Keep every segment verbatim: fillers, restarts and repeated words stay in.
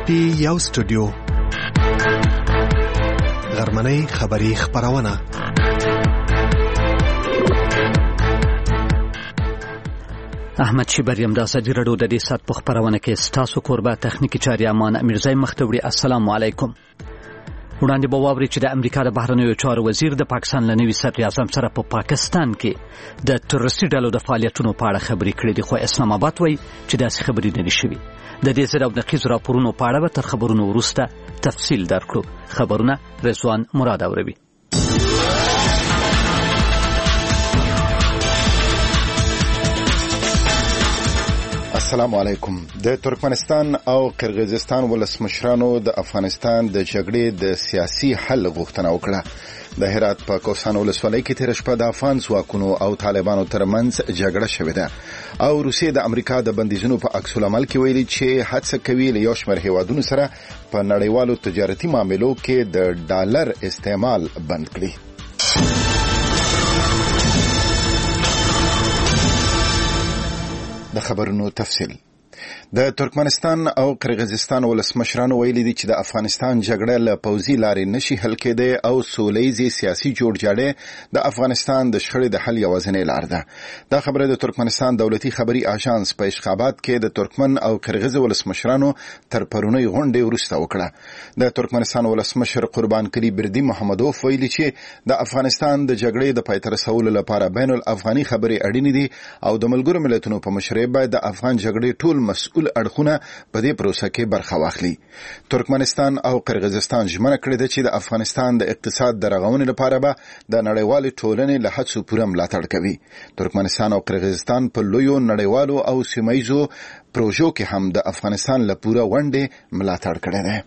پی یو سټوډیو غرمنۍ خبری خبرونه. احمد شیبریم د ازادي راډیو د دې سات په خبرونه کې ستاسو کوربه تخنیکی چاري امان امیرزای مختوړي. السلام علیکم. وړاندې به واوري چې د امریکا د بهرنیو چارو وزیر د پاکستان له نوي صدر اعظم سره په پا پاکستان کې د تروریستي ډلو د فعالیتونو په اړه خبرې کړې دي، خو اسلام آباد وایي چې داسې خبرې نه دي شوي. د دې زړه او نقیض راپورونو په اړه به تر خبرونو وروسته تفصیل درکړو. خبرونه رضوان مراد اوروي. السلام علیکم. د ترکمنستان او قرغیزستان ولسمشرانو د افغانستان د جګړې د سیاسي حل غوښتنه وکړه. د هرات په کوهستان ولسوالۍ کې تیر شپه د افغان ځواکونو او طالبانو ترمنځ جګړه شوې ده او روسیې د امریکا د بندیزونو په عکس العمل کې ویلي چې هڅه کوي له یو شمېر هیوادونو سره په نړیوالو تجارتي معاملو کې د ډالر استعمال بند کړي. د خبرونو تفصیل. د ترکمنستان او قرغیزستان ولسمشرانو ویلي دي چې د افغانستان جګړه له پوځي لارې نشي حل کېدی او سولهییزې سیاسي جوړجاړی د افغانستان د شخړې د حل یوازینۍ لار ده. دا خبره د ترکمنستان دولتي خبري آژانس په اشخابات کې د ترکمن او قرغیز ولسمشرانو تر پرونی غونډې وروسته وکړه. د ترکمنستان ولسمشر قربان کلی بردی محمدوف ویلي چې د افغانستان د جګړې د پای ته رسولو لپاره بین الافغاني خبرې اړینې دي او د ملګرو ملتونو په مشرۍ باید د افغان جګړې ټول مسؤل اړخونه په دې پروسه کې برخه واخلي. ترکمنستان او قرغیزستان ژمنه کړې ده چې د افغانستان د اقتصاد د رغونې لپاره به د نړیوالې ټولنې له هڅو پوره ملاتړ کوي. ترکمنستان او قرغیزستان په لویو نړیوالو او سیمه‌ییزو پروژو کې هم د افغانستان له پوره ونډې ملاتړ کړی دی.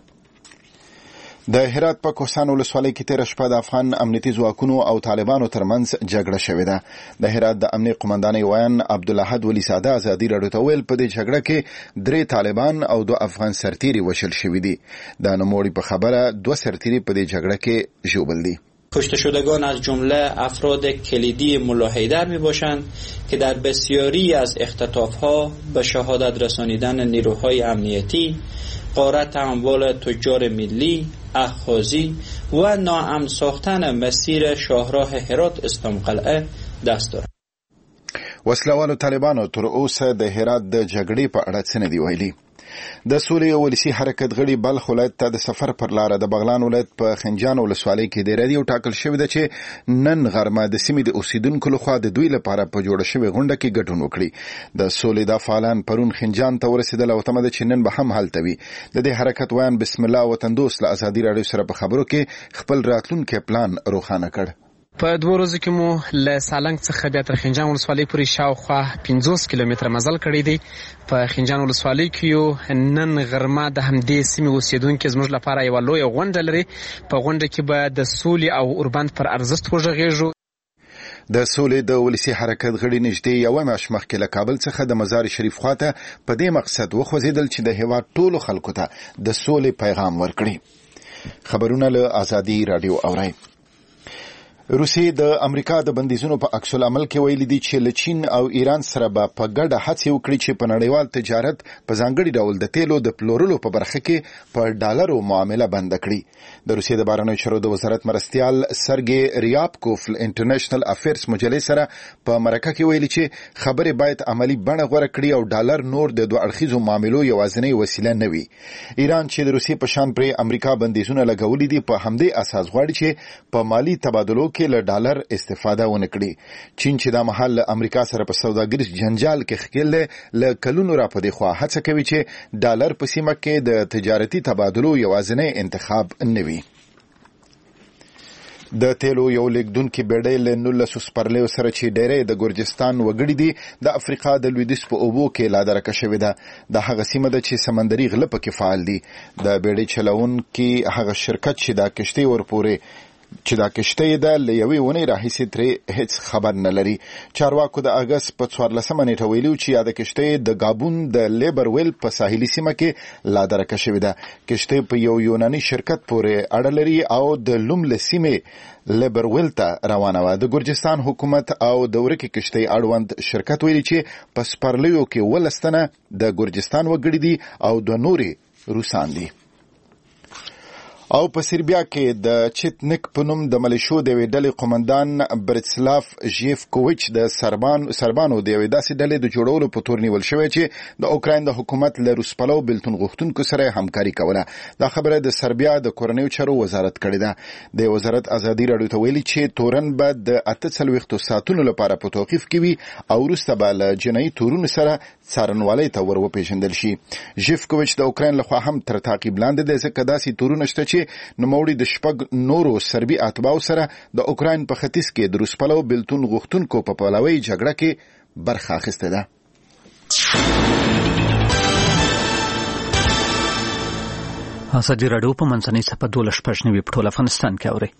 د هرات په کوهستان ولسوالۍ کې تیر شپه د افغان امنیتي ځواکونو او طالبانو ترمنځ جګړه شوې ده. د هرات د امنیت قومندانۍ ویان عبدالاحد ولی ساده ازادي راډیو ته ویل په دې جګړه کې درې طالبان او دوه افغان سرتیري وژل شوي دي. د نوموړي په خبره دوه سرتیري په دې جګړه کې ژوبل دي. کشته شدگان از جمله افراد کلیدی ملا حیدر می باشند که در بسیاری از اختطاف‌ها به شهادت رسانیدن نیروهای امنیتی، غارت اموال تجار ملی، اخاذی و ناامن ساختن مسیر شاهراه هرات استانقلعه دست دارد. وسلوالو طالبانو تر اوسه د هرات د جګړې په اړه څه نه دی ویلي. د سولې ولسی حرکت غړي بلخ ولایت ته د سفر پر لار د بغلان ولایت په خنجان ولسوالۍ کې د ردی او ټاکل شوی ده چې نن غرمه د سیمې د اوسیدونکو لخوا د دوی لپاره په جوړه شوی غونډه کې ګډون وکړي. د سولې د فعالان پرون خنجان ته ورسېدل او تمه ده چې نن به هم هلته وي. د دې حرکت ویان بسم الله وطندوس له ازادي راډیو سره په خبرو کې خپل راتلونکي پلان روښانه کړ. په دوه ورځو کې مو له سالنګ څخه بیا تر خنجان ولسوالۍ پورې شاوخوا پنځوس کیلومتره مزل کړی دی. په خنجان ولسوالۍ کې یو نن غرمه د همدې سیمې اوسیدونکو زموږ لپاره یو لوی غونډه لري. په غونډه کې به د سولې او اوربند پر ارزښت وغږیږو. د سولې د ولسی حرکت غړي نږدې یو میاشت مخکې له کابل څخه د مزار شریف خواته په دې مقصد وخوځېدل چې د هیواد ټولو خلکو ته د سولې پیغام ورکړي. خبرونه له ازادي راډیو اورئ. روسیې د امریکا د بندیزونو په عکس العمل کې ویلي دي چې له چین او ایران سره به په ګډه هڅې وکړي چې په نړیوال تجارت په ځانګړي ډول د تیلو د پلورلو په برخه کې په ډالرو معامله بند کړي. د روسیې د بهرنیو چارو د وزارت مرستیال سرګي ریابکوف انټرنیشنل افیرز مجلې سره په مرکه کې ویلي چې خبرې باید عملی بڼه غوره کړي او ډالر نور د دوه اړخیزو معاملو یوازینۍ وسیله نه وي. ایران چې د روسیې په شان پرې امریکا بندیزونه لګولي دي په همدې اساس غواړي چې په مالی تبادلو له ډالر استفاده ونکړي. چین چې دا مهال له امریکا سره په سوداګریز جنجال کې ښکېل دی له کلونو را پدې خوا هڅه کوي چې ډالر په سیمه کې د تجارتي تبادلو یوازینی انتخاب نه وي. د تیلو یو لیکدونکي بیړۍ له نولسو سپرلیو سره چې ډېری د ګورجستان وګړي دي د افریقا د لویدیځ په اوبو کې لادرکه شوې ده. د هغه سیمه ده چې سمندري غله پکې فعال دي. د بیړۍ چلونکي هغه شرکت چې دا کشتۍ ورپورې چې دا کشته ده له یوې ونې راهیسې ترې هیڅ خبر نه لري. چارواکو د اګست په څوارلسمه نیټه ویلي چې یاده کشته د ګابون د لیبر ویل په ساحلي سیمه کې لادرکه شوې ده. کشته په یو یوناني شرکت پورې اړه لري او د لوم له سیمې لیبر ویل ته روانه وه. د ګرجستان حکومت او د ورکې کشتۍ اړوند شرکت ویلي چې په سپرلیو کې ولس تنه د ګرجستان وګړي دي او د نورې روسان دي. او په سربیا کې د چټنک په نوم د ملیشو د یوې ډلې قومندان برتسلاف ژیفکوویچ د سربان سربانو د یوې داسې ډلې د جوړولو په تور نیول شوی چې د اوکراین د حکومت له روسپلو بلتون غوښتونکو سره همکاري کوله. دا خبره د سربیا د کورنیو چارو وزارت کړې ده. د وزارت ازادي راډیو ته ویلي چې تورن به د اته څلوېښتو ساعتونو لپاره په توقیف کې وي او وروسته به له جنایي تورونو سره څارنوالۍ ته ور وپېژندل شي. ژیفکوویچ د اوکراین لخوا هم تر تعقیب لاندې دی ځکه داسې تورونه شته چې نوموړي د شپږ نورو سربي اتباعو سره د اوکراین په ختیځ کې د روسپلو بلتون غوښتونکو په پلوي جګړه کې برخه اخیسته ده. ازادي راډیو په منځنۍ صفحه دولس شپږ نوي په ټول افغانستان کې اوري.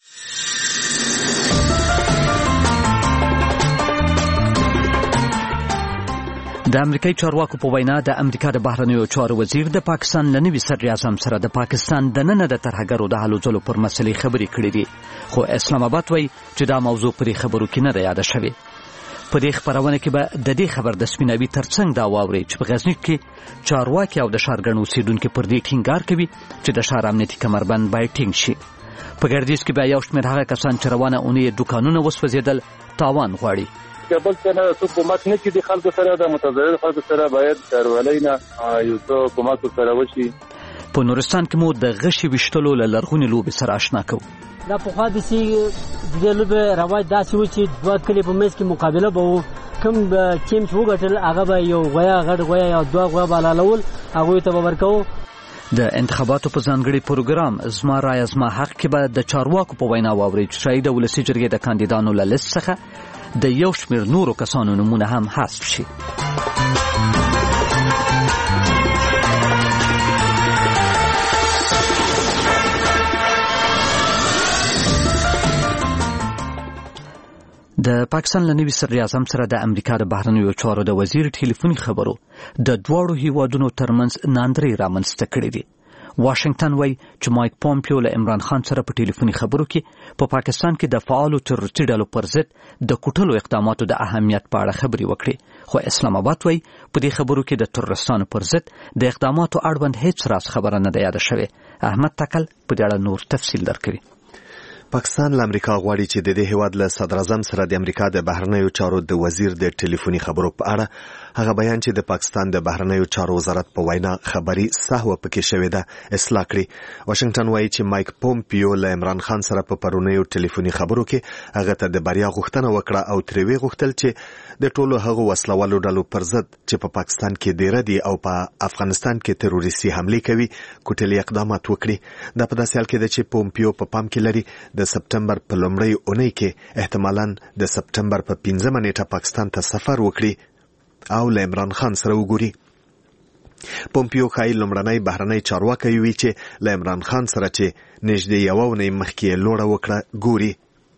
د امریکای چارواکو په وینا د امریکا د بهرنیو چارو وزیر د پاکستان له نوي صدر اعظم سره د پاکستان د ننه د ترهګرو د هلو ځلو پر مسلې خبرې کړې دي، خو اسلام آباد وایي چې دا موضوع پرې خبرو کې نه ده یاده شوې. په دې خبرونه کې به د دې خبر د سپیناوي ترڅنګ دا واوري چې په غزني کې چارواکي او د ښارګڼو اوسېدونکي پر دې ټینګار کوي چې د ښار امنیتي کمربند باید ټینګ شي. په ګردیز کې بیا یو شمېر هغه کسان چې روانه اونۍ دوکانونه وسوځېدل تاوان غواړي. کابل څنګه څو کومک نه کړي خلکو سره د متضرر خلکو سره باید کاروالۍ نه یو څو کومک سره وشي. په نورستان کې مو د غشي وشتلو له لرغونې لوبې سره آشنا کوو. دا په خوا د سي د لوبې رواج داسې و چې دوه کلي په منځ کې مقابله به وو. کوم ټیم چې وګټل هغه به یو غویا غټ غویا یا دوه غویا به حلالول، هغوی ته به ورکوو. د انتخاباتو په ځانګړي پروګرام زما رایه زما حق کې به د چارواکو په وینا واورئ چې ښایي د ولسي جرګې د کاندیدانو له لیست څخه د یو شمېر نورو کسانو نومونه هم حذف شي. د پاکستان له نوي صدر اعظم سره د امریکا د بهرنیو چارو د وزیر ټلیفوني خبرو د دواړو هیوادونو ترمنځ ناندرۍ رامنځته کړې دي. واشنگټن وایي چې مایک پومپیو له عمران خان سره په ټلیفوني خبرو کې په پا پاکستان کې د فعالو تروریستي ډلو پر ضد د کوټلو اقداماتو د اهمیت په اړه خبرې وکړې، خو اسلام آباد وایي په دې خبرو کې د تروریستانو پر ضد د اقداماتو اړوند هیڅ راز خبره نه ده یاده شوې. احمد تکل په دې اړه نور تفصیل درکوي. پاکستان له امریکا غواړي چې د دې هیواد له صدر اعظم سره د امریکا د بهرنیو چارو د وزیر د ټلیفوني خبرو په اړه هغه بیان چې د پاکستان د بهرنیو چارو وزارت په وینا خبري سهو پکې شوې ده اصلاح کړي. واشنگټن وایي چې مایک پومپیو له عمران خان سره په پرونیو ټلیفوني خبرو کې هغه ته د بریا غوښتنه وکړه او ترې وی غوښتل چې د ټولو هغو وسلوالو ډلو پر ضد چې په پاکستان کې ډیره دي او په افغانستان کې تروریستي حملې کوي کوټلي اقدامات وکړي. دا په داسې حال کې ده چې پومپیو په پام کې لري د سپټمبر په لومړۍ اونۍ کې احتمالاً د سپټمبر په پنځمه نیټه پاکستان ته سفر وکړي او له عمران خان سره وګوري. پومپیو ښایي لومړنی بهرنی چارواکی وي چې له عمران خان سره چې نږدې یوه اونۍ مخکې یې لوړه وکړه ګوري.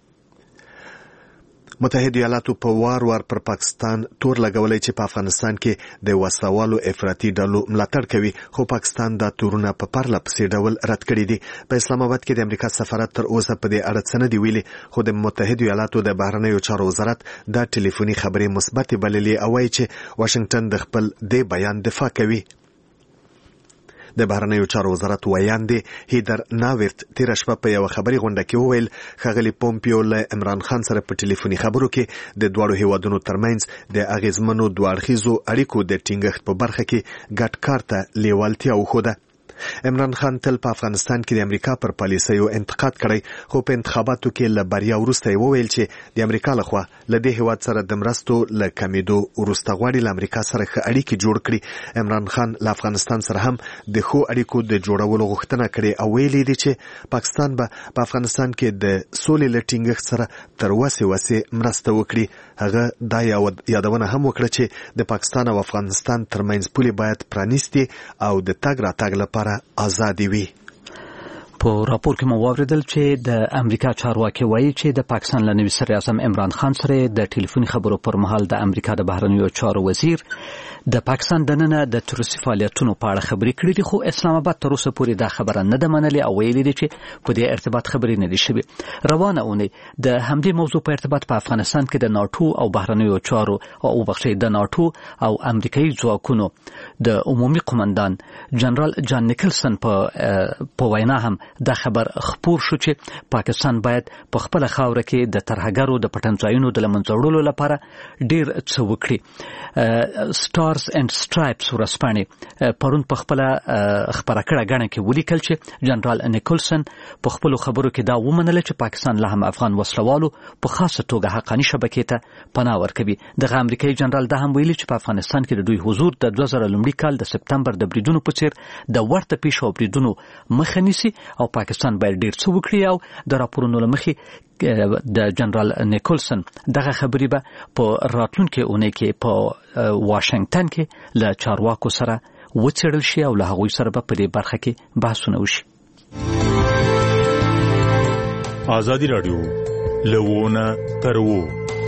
متحده ایالاتو په وار وار پر پاکستان تور لګولای چې په افغانستان کې د وسوالو افراطي ډلو ملاتړ کوي، خو پاکستان دا تورونه په پرله پسې ډول رد کړي دي. په اسلام آباد کې د امریکا سفارت تر اوسه په دې اړه څه نه دي ویلي، خو د متحده ایالاتو د بهرنیو چارو وزارت دا ټلیفوني خبرې مثبتې بللې او وایي چې واشنگټن د خپل دې بیان دفاع کوي. د بهرنیو چارو وزارت ویاندې هیدر ناورت تیر شپه په یو خبري غونډه کې وویل ښاغلي پومپیو له عمران خان سره په ټلیفوني خبرو کې د دواړو هیوادونو ترمنځ د اغیزمنو دوه اړخیزو اړیکو د ټینګښت په برخه کې ګډ کار ته لیوالتیا وښوده. عمران خان تل په افغانستان کې د امریکا پر پالیسیو انتقاد کړی، خو په انتخاباتو کې له بریا وروسته یې وویل چې د امریکا لخوا له دې هیواد سره د مرستو له کمیدو وروسته غواړي له امریکا سره ښه اړیکې جوړ کړي. عمران خان له افغانستان سره هم د ښو اړیکو د جوړولو غوښتنه کړې او ویلي دي چې پاکستان به په افغانستان کې د سولې له ټینګښت سره تر وسې وسې مرسته وکړي. هغه دا یادونه هم وکړه چې د پاکستان او افغانستان ترمنځ پولې باید پرانیستي او د تګ راتګ لپاره آزادي وي. په راپور کې مو واوریدل چې د امریکا چارواکي وایي چې د پاکستان له نوي صدر اعظم عمران خان سره د ټلیفوني خبرو پر مهال د امریکا د بهرنیو چارو وزیر د پاکستان دننه د تروریستي فعالیتونو په اړه خبرې کړې دي، خو اسلام آباد تر اوسه پورې دا خبره نه ده منلې او ویلي دي چې په دې ارتباط خبرې نه دي شوې. روانه اونۍ د همدې موضوع په ارتباط په افغانستان کې د ناټو او بهرنیو چارو او بخښي د ناټو او امریکایي ځواکونو د عمومي قومندان جنرال جان نیکلسن په په وینا هم دا خبر خپور شو چې پاکستان باید په خپل خاوره کې د ترهګرو د پټنځایونو د لمنځوړلو لپاره ډیر څه وکړي. سټارز اینڈ سټرایپس ورسپانې پرون په خپل خبره کړه غاڼه کې ولیکل چې جنرال نیکلسن په خپل خبرو کې دا ومنله چې پاکستان له هم افغان وسلوالو په خاصه توګه حقاني شبکې ته پناه ورکوي. د امریکایي جنرال دا هم ویلي چې په افغانستان کې د دوی حضور د دوه زره لومړي کال د سپتمبر د بریدونو په څیر د ورته پیښو بریدونو مخه نیسي او پاکستان باید ډیر څه وکړي او د راپورونو لمخې د جنرال نیکلسن دغه خبرې به په راتلونکي اونۍ کې په واشنگټن کې له چارواکو سره وڅېړل شي او له هغوی سره به په دې برخه کې بحثونه وشي. ازادي رادیو لوونه ترو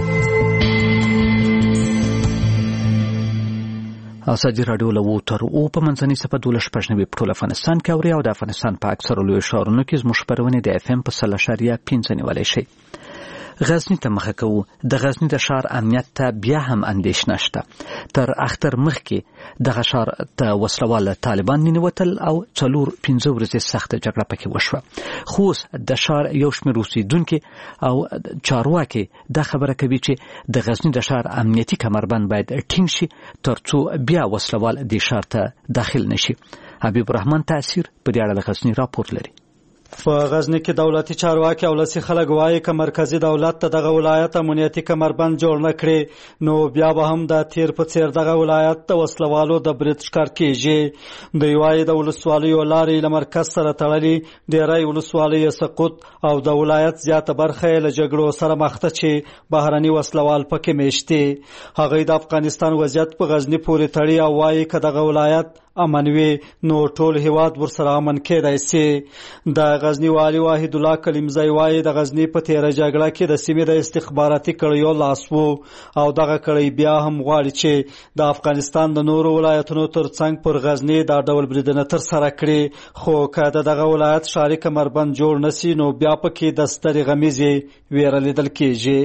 ازادي رادیو له ووتر او په منځني صفه دولس پښنوي په ټول افغانستان کې اوري او د افغانستان په اکثر لوی ښارونو کې زموږ خبرونه د اف ام په سل اشاریه پنځه نیولای شي. غزنی ته مخه کوو. د غزنی د ښار امنیت ته بیا هم اندېښنه شته. تر اختر مخکې دغه ښار ته وسلوال طالبان ننوتل او څلور پنځه ورځې سخته جګړه پکې وشوه. خو د ښار یو شمېر اوسېدونکي او چارواکي دا خبره کوي چې د غزنی د ښار امنیتي کمربند باید ټینګ شي ترڅو بیا وسلوال د ښار ته داخل نشي. حبیب الرحمن تاثیر په دې اړه د غزنی راپور لري. په غزنی کې دولتي چارواکي او لسی خلک وایي چې مرکزی دولت ته دغه ولایت امنیتي کمربند جوړ نه کړي نو بیا به هم د تیر په څیر دغه ولایت ته وسلوالو د برید ښکار کیږي. دوی وایي د ولسوالیو لارې له مرکز سره تړلي ډیری ولسوالۍ سقوط او د ولایت زیاته برخه له جګړو سره مخ ده چې بهرني وسلوال پکې میشتي. هغوی د افغانستان وضعیت په غزنی پورې تړي او وایي چې دغه ولایت امن وي نو ټول هیواد ورسره امن کېدای شي. د غزنی والی واحد الله کلیمزی وایي د غزنی په تیره جګړه کې د سیمې د استخباراتي کړیو لاس وو او دغه کړی بیا هم غواړي چې د افغانستان د نورو ولایتونو ترڅنګ پر غزنی دا ډول بریدونه ترسره کړي. خو که د دغه ولایت ښاري کمربند جوړ نشي نو بیا پکې د سترې غمیزې ویره لیدل کېږي.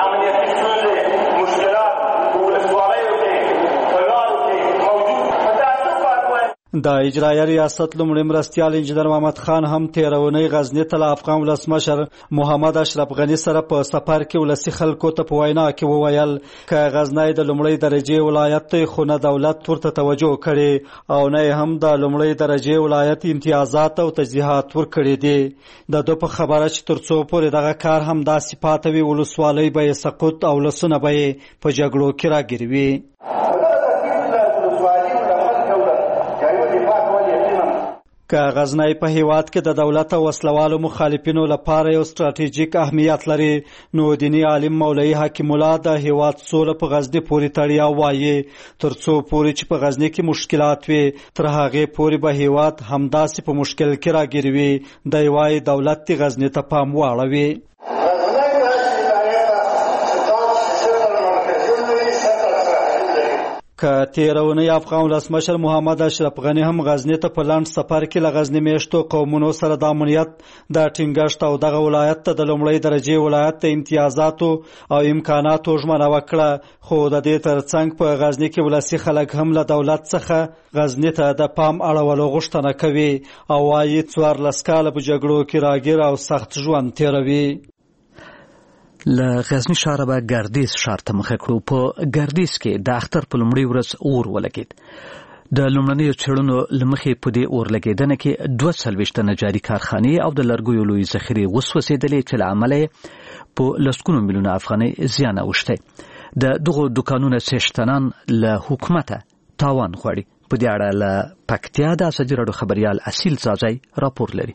د اجرایه ریاست لومړي مرستیال انجنیر محمد خان هم تیرونی غزنی ته له افغان ولسمشر محمد اشرف غنی سره په سفر کې ولسی خلکو ته په وینا کې وویل چې غزنی د لومړي درجه ولایت ته خو نه دولت ورته توجه کړي او نه هم د لومړي درجه ولایت امتیازات او تجهیزات ورکړي دي. د دوه په خبره چې ترڅو پورې دغه کار هم د صفاتوي ولسوالۍ به سقوط او لسونه به په جګړو کې راګیروي. که غزنی په هیواد کې د دولت او وسلوالو مخالفینو لپاره یو ستراتیژیک اهمیت لري نو دینی عالم مولوی حکیم الله د هیواد سوله په غزنی پورې تړیا وایي ترڅو پورې چې په غزنی کې مشکلات وي تر هغه پورې به هیواد همداسې په مشکل کې راګیروي. د وایي دولت د غزنی ته پام واړوي. که تیرونی افغان ولسمشر محمد اشرف غنی هم غزنی ته په لاند سفر کې له غزنی میشتو قومونو سره د امنیت د ټینګښت او دغه ولایت ته د لومړي درجه ولایت ته امتیازاتو او امکاناتو ژمنه وکړه. خو د دې ترڅنګ په غزنی کې ولسی خلک هم له دولت څخه غزنی ته د پام اړولو غوښتنه کوي او وايي څوارلس کاله په جګړو کې راګیر او سخت ژوند تیروي. له غزنی ښار به ګردیز ښار ته مخه کړو. په ګردیز کې د اختر په لومړۍ ورځ اور ولګېد. د لومړنیو څېړنو له مخې په دې اور لګېدنه کې دوه څلوېښت تنه جاري کارخانې او د لرګیو لویې ذخیرې وسوځېدلې چې له امله یې په لسګونو میلیونه افغانۍ زیان اوښتی. د دغو دوکانونو څښتنان له حکومته تاوان غواړي. په دې اړه له پکتیا د ازادي راډیو خبریال اصیل زاځی راپور لري.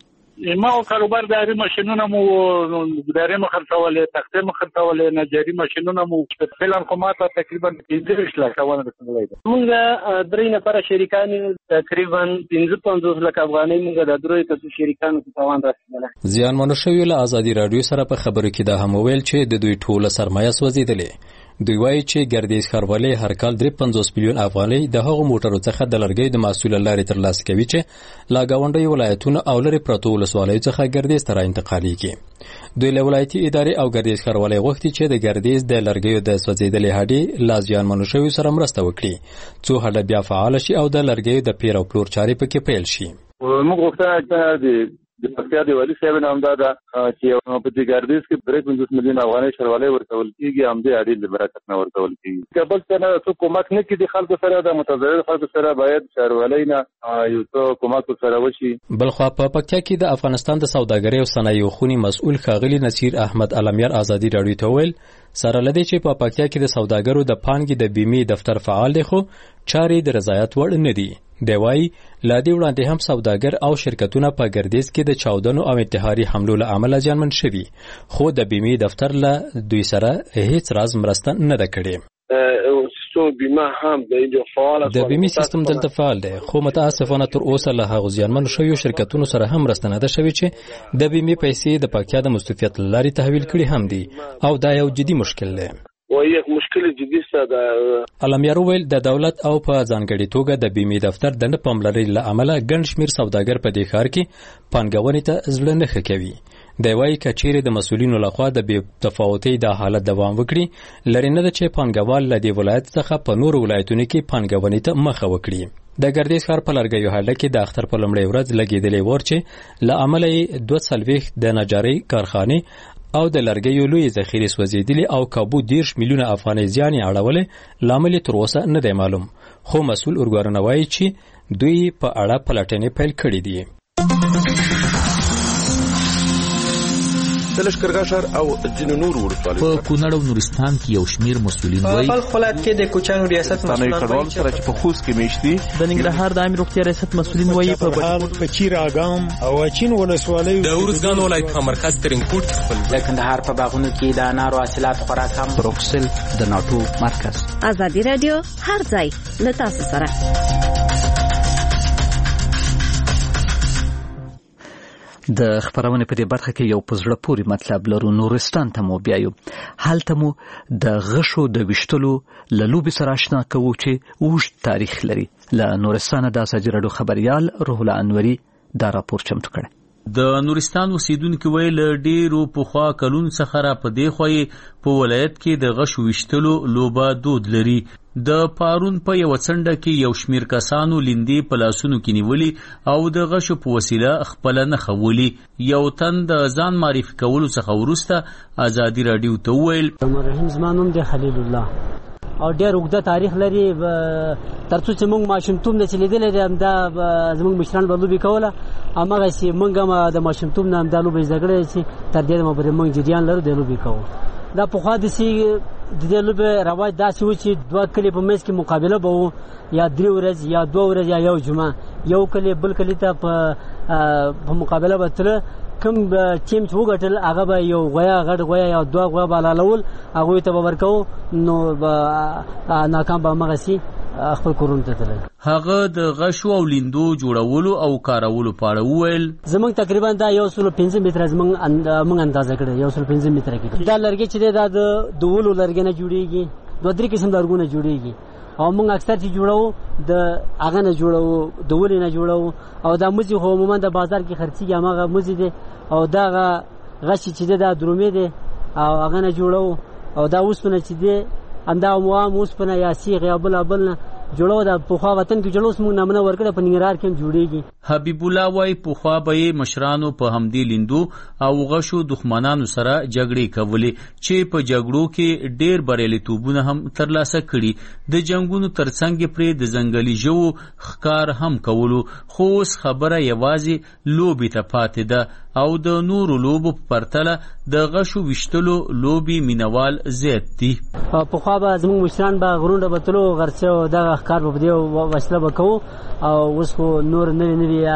ما کاروبار داري ماشينونه مو داري مخرڅولې تختې مخرڅولې نجاري ماشينونه مو فعلا کومه تقریبا پنځه لک ونه رسولای موږ درې نفر شریکان تقریبا پنځه پنځوس لک افغانۍ موږ د درې تاسو شریکانو ته تاوان رسیدله. زیان منشوي له ازادي رادیو سره په خبرو کې دا هم ویل چې د دوی ټوله سرمایه سوځیدلې. دوی وایي چې ګردیز ښاروالۍ هر کال درې پنځوس میلیون افغانۍ د هغو موټرو څخه د لرګیو د محصول لارې ترلاسه کوي چې له ګاونډیو ولایتونو او لرې پرتو ولسوالیو څخه ګردیز ته راانتقالېږي. دوی له ولایتي ادارې او ګردیز ښاروالۍ غوښتي چې د ګردیز د لرګیو د سوځېدلې هډې له زیانمنو شویو سره مرسته وکړي څو هډه بیا فعاله شي او د لرګیو د پیر او پلور چارې پکې پیل شي. موږ غوښتنه د پکتیا د والي صاحب نام دا چې په دې ګردیز کې درې پنځوس میلیون افغانۍ ښاروالۍ ورکول کېږي هم دې اړین د برکت نه ورکول کېږي. کابل څنګه څو کومک نه کړي خلکو سره د متضرر خلکو سره باید ښاروالۍ نه یو څو کومک سره وشي. بلخوا په پکتیا کې د افغانستان د سوداګرۍ او صنایعو خونی مسؤل ښاغلي نصیر احمد علمیار ازادي رادیو ته ویل سره لدی چې په پکتیا کې د سوداګرو د پانګې د بیمې دفتر فعال دی خو چارې د رضایت وړ نه دي. دی وایي لا دې وړاندې هم سوداګر او شرکتونه په ګردیز کې د چاودنو او انتحاري حملو له امله زیانمن شوي خو د بیمې دفتر له دوی سره هیڅ راز مرسته نه ده کړې. د بیمې سیستم دلته فعال دی خو متاسفانه تر اوسه له هغو زیانمنو شویو شرکتونو سره هم مرسته نه ده شوې چې د بیمې پیسې د پکتیا د مستوفیت له لارې تحویل کړي هم دي او دا یو جدي مشکل دی. و یک مشکل جدي ساده علمیار ویل د دولت او په ځانګړي توګه د بیمې دفتر د نه پاملرنې له امله ګڼ شمېر سوداګر په دې ښار کې پانګونې ته زړه نه ښه کوي. دی وایي که چیرې د مسؤلینو لخوا د بې تفاوتۍ دا حالت دوام وکړي لرې نه ده چې پانګوال له دې ولایت څخه په نورو ولایتونو کې پانګونې ته مخه وکړي. د ګردیز ښار په لرګیو هډه کې د اختر په لومړۍ ورځ لګېدلې ور چې له امله یې دوه څلوېښت د نجارۍ کارخانې او د لرګیو لوی ذخیرې سوځېدلې او کابو دیرش میلیونه افغانۍ زیان یې اړولې لامل یې تر اوسه نه دی معلوم خو مسؤل ارګانونه وایي چې دوی په اړه پلټنې پیل کړي دي. د لښکرګاه ښار او ځینو نورو ولسوالیو په کونړ او نورستان کې یو شمېر مسؤلین وایي په بلخ ولایت کې د کوچیانو ریاست مسؤلین وایي چې په خوست کې میشت دي. د ننګرهار د عامه روغتیا ریاست مسؤلین وایي په بهال په چیر اګام او اچین ولسوالیو د ارزګان ولایت په مرکز ترینکوټ خپل د کندهار په باغونو کې د انارو حاصلات خوراک هم بروکسل د ناټو مرکز. ازادي رادیو هر ځای له تاسو سره. د خبرونه په دې برخه کې یو پزړه پوري مطلب لرو. نورستان ته مو بیایو. هلته مو د غشو د وشتلو للوب سره آشنا کوو چې اوږد تاریخ لري. له نورستان د ازادي رادیو خبريال روح الله انوري دا راپور چمتو کړی. د نورستان اوسیدونکو ویل ډیرو پخوا کلون څخه را په دی خوې په ولایت کې د غشو وشتلو لوبه دود لري. د پارون په یو څنډه کې یو شمیر کسانو لیندې په لاسونو کې نیولي او د غشو په وسیله خپل نه خولي. یو تن د ځان معرفي کولو څخه وروسته ازادي رادیو ته ویل مرحوم زمانوم د خلیل الله او ډېر اوږده تاریخ لري. ترڅو چې موږ ماشومتوب نه چلیدلی دی همدا زموږ مشران به لوبې کوله هماغسې موږ هم د ماشومتوب نه همدا لوبې زده کړې چې تر دې دمه پورې موږ جریان لرو د لوبې کوو. دا پخوا داسې د دې لوبې رواج داسې و چې دوه کلي په منځ کې مقابله به و یا درې ورځې یا دوه ورځې یا یو جمعه یو کلي بل کلي ته په مقابله به تله. کوم ټیم چې وګټل هغه به یو غویا غټ غویا یا دوه غویا به حلالول هغوی ته به ورکوو نو ناکام به هماغسې خپل کورونو ته تلل. هغه د غشو او لیندو جوړولو او کارولو په اړه وویل زموږ تقریبا دا یو سل پنځه متره زموږ اندازه کړی یو سل پنځه متره کې. دا لرګي چې دی دا د ولو لرګي نه جوړېږي دوه درې قسم لرګونه جوړېږي او موږ اکثر چې جوړو د هغه نه جوړو د ولې نه جوړو او دا مزي خو عموما د بازار کې خرڅېږي هماغه مزي دی او دا غشي چې دی دا درومې دی او هغه نه جوړو او دا اوسپنه چې دی همدا موام اوسپنه یا سیغ یا بل بل نه جوړو د پخوا وطن کې جوړوس موږ نمونه ورکړه په ننګرهار کې جوړېږي. حبیب الله وای پخوا به مشرانو په همدې لیندو او غشو دښمنانو سره جګړې کولې چې په جګړو کې ډېر بریالیتوبونه هم ترلاسه کړي. د جنگونو ترڅنګ پرې د ځنګلي ژوو ښکار هم کولو خو اوس خبره یوازې لوبې ته پاتې ده او د نورو لوبو په پرتله د غشو وشتلو لوبې مینوال زیات دي. پخوا به زموږ مشران به غرونه به تلو غرڅه او دغه ښکار به په دې وسله به کوو او اوس خو نور نوي نوي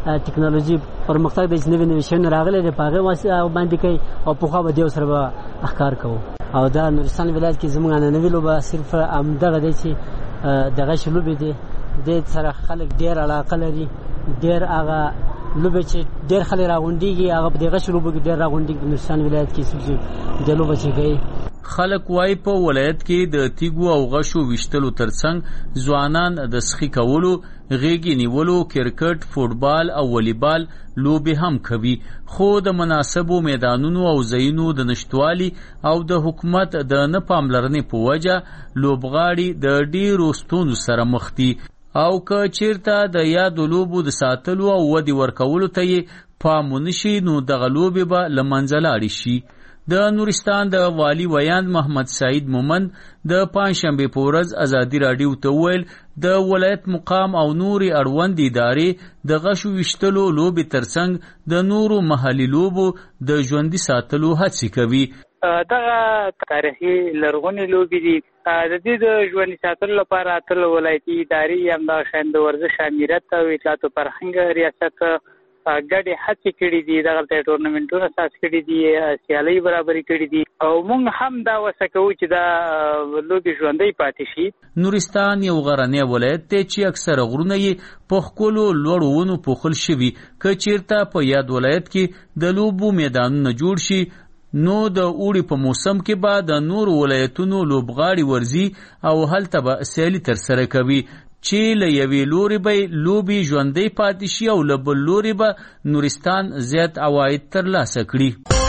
ټکنالوژي پرمختګ د نوې نوې شیانو راغلي دي په هغه واسطه باندې کوي او په خو به دیو سره به احکار کوو او دا نورستان ولایت کې زموږ ننوي لوبه صرف همدغه دی چې دغه شلوبې دي د سره خلک ډېر علاقه لري ډېر هغه لوبه چې ډېر خلک راغونډېږي هغه په دغه شلوبو کې ډېر راغونډېږي نورستان ولایت کې چې د لوبه چې کوي خلک وای په ولایت کې د تیګو او غشو وشتلو ترڅنګ ځوانان د سخی کولو غېږی نیولو کرکټ فوټبال او والیبال لوبې هم کوي خو د مناسبو میدانونو او ځایونو د نشټوالي او د حکومت د نه پاملرنې په وجه لوبغاړي د ډېرو ستونزو سره مخ دي او که چیرته د یادو لوبو د ساتلو او ودې ورکولو ته یې پام ونشي نو دغه لوبې به له منځه لاړې شي. د نورستان د والی ویاند محمد سعید مومند د پنځشنبه په ورځ ازادي راډیو ته ویل د ولایت مقام او نوري اړوند ادارې د غشو وشتلو لوبې ترڅنګ د نورو محلي لوبو د ژوندۍ ساتلو هڅې کوي. دغه تاریخي لرغونې لوبې دي د دې د ژوندۍ ساتلو لپاره ټول ولایتي ادارې هم د شاند ورزش امریت او اطلاعات او فرهنګ ریاست ګډې هڅې کړې دي دغه ټورنمنټونه اساس کړي دي سیالۍ برابرې کړي دي او موږ هم دا وسه کوو چې دا لوبې ژوندۍ پاتې شي. نورستان یو غرنی ولایت دی چې اکثره غرونه یې په ښکلو لوړو ونو پوښل شوي که چیرته په یاد ولایت کې د لوبو میدانونه جوړ شي نو د اوړي په موسم کې به د نورو ولایتونو لوبغاړي ورځي او هلته به سیالي ترسره کوي چې له یوې لوري به لوبې ژوندۍ پاتې شي او له بل لوري به نورستان زیات عواید ترلاسه کړي.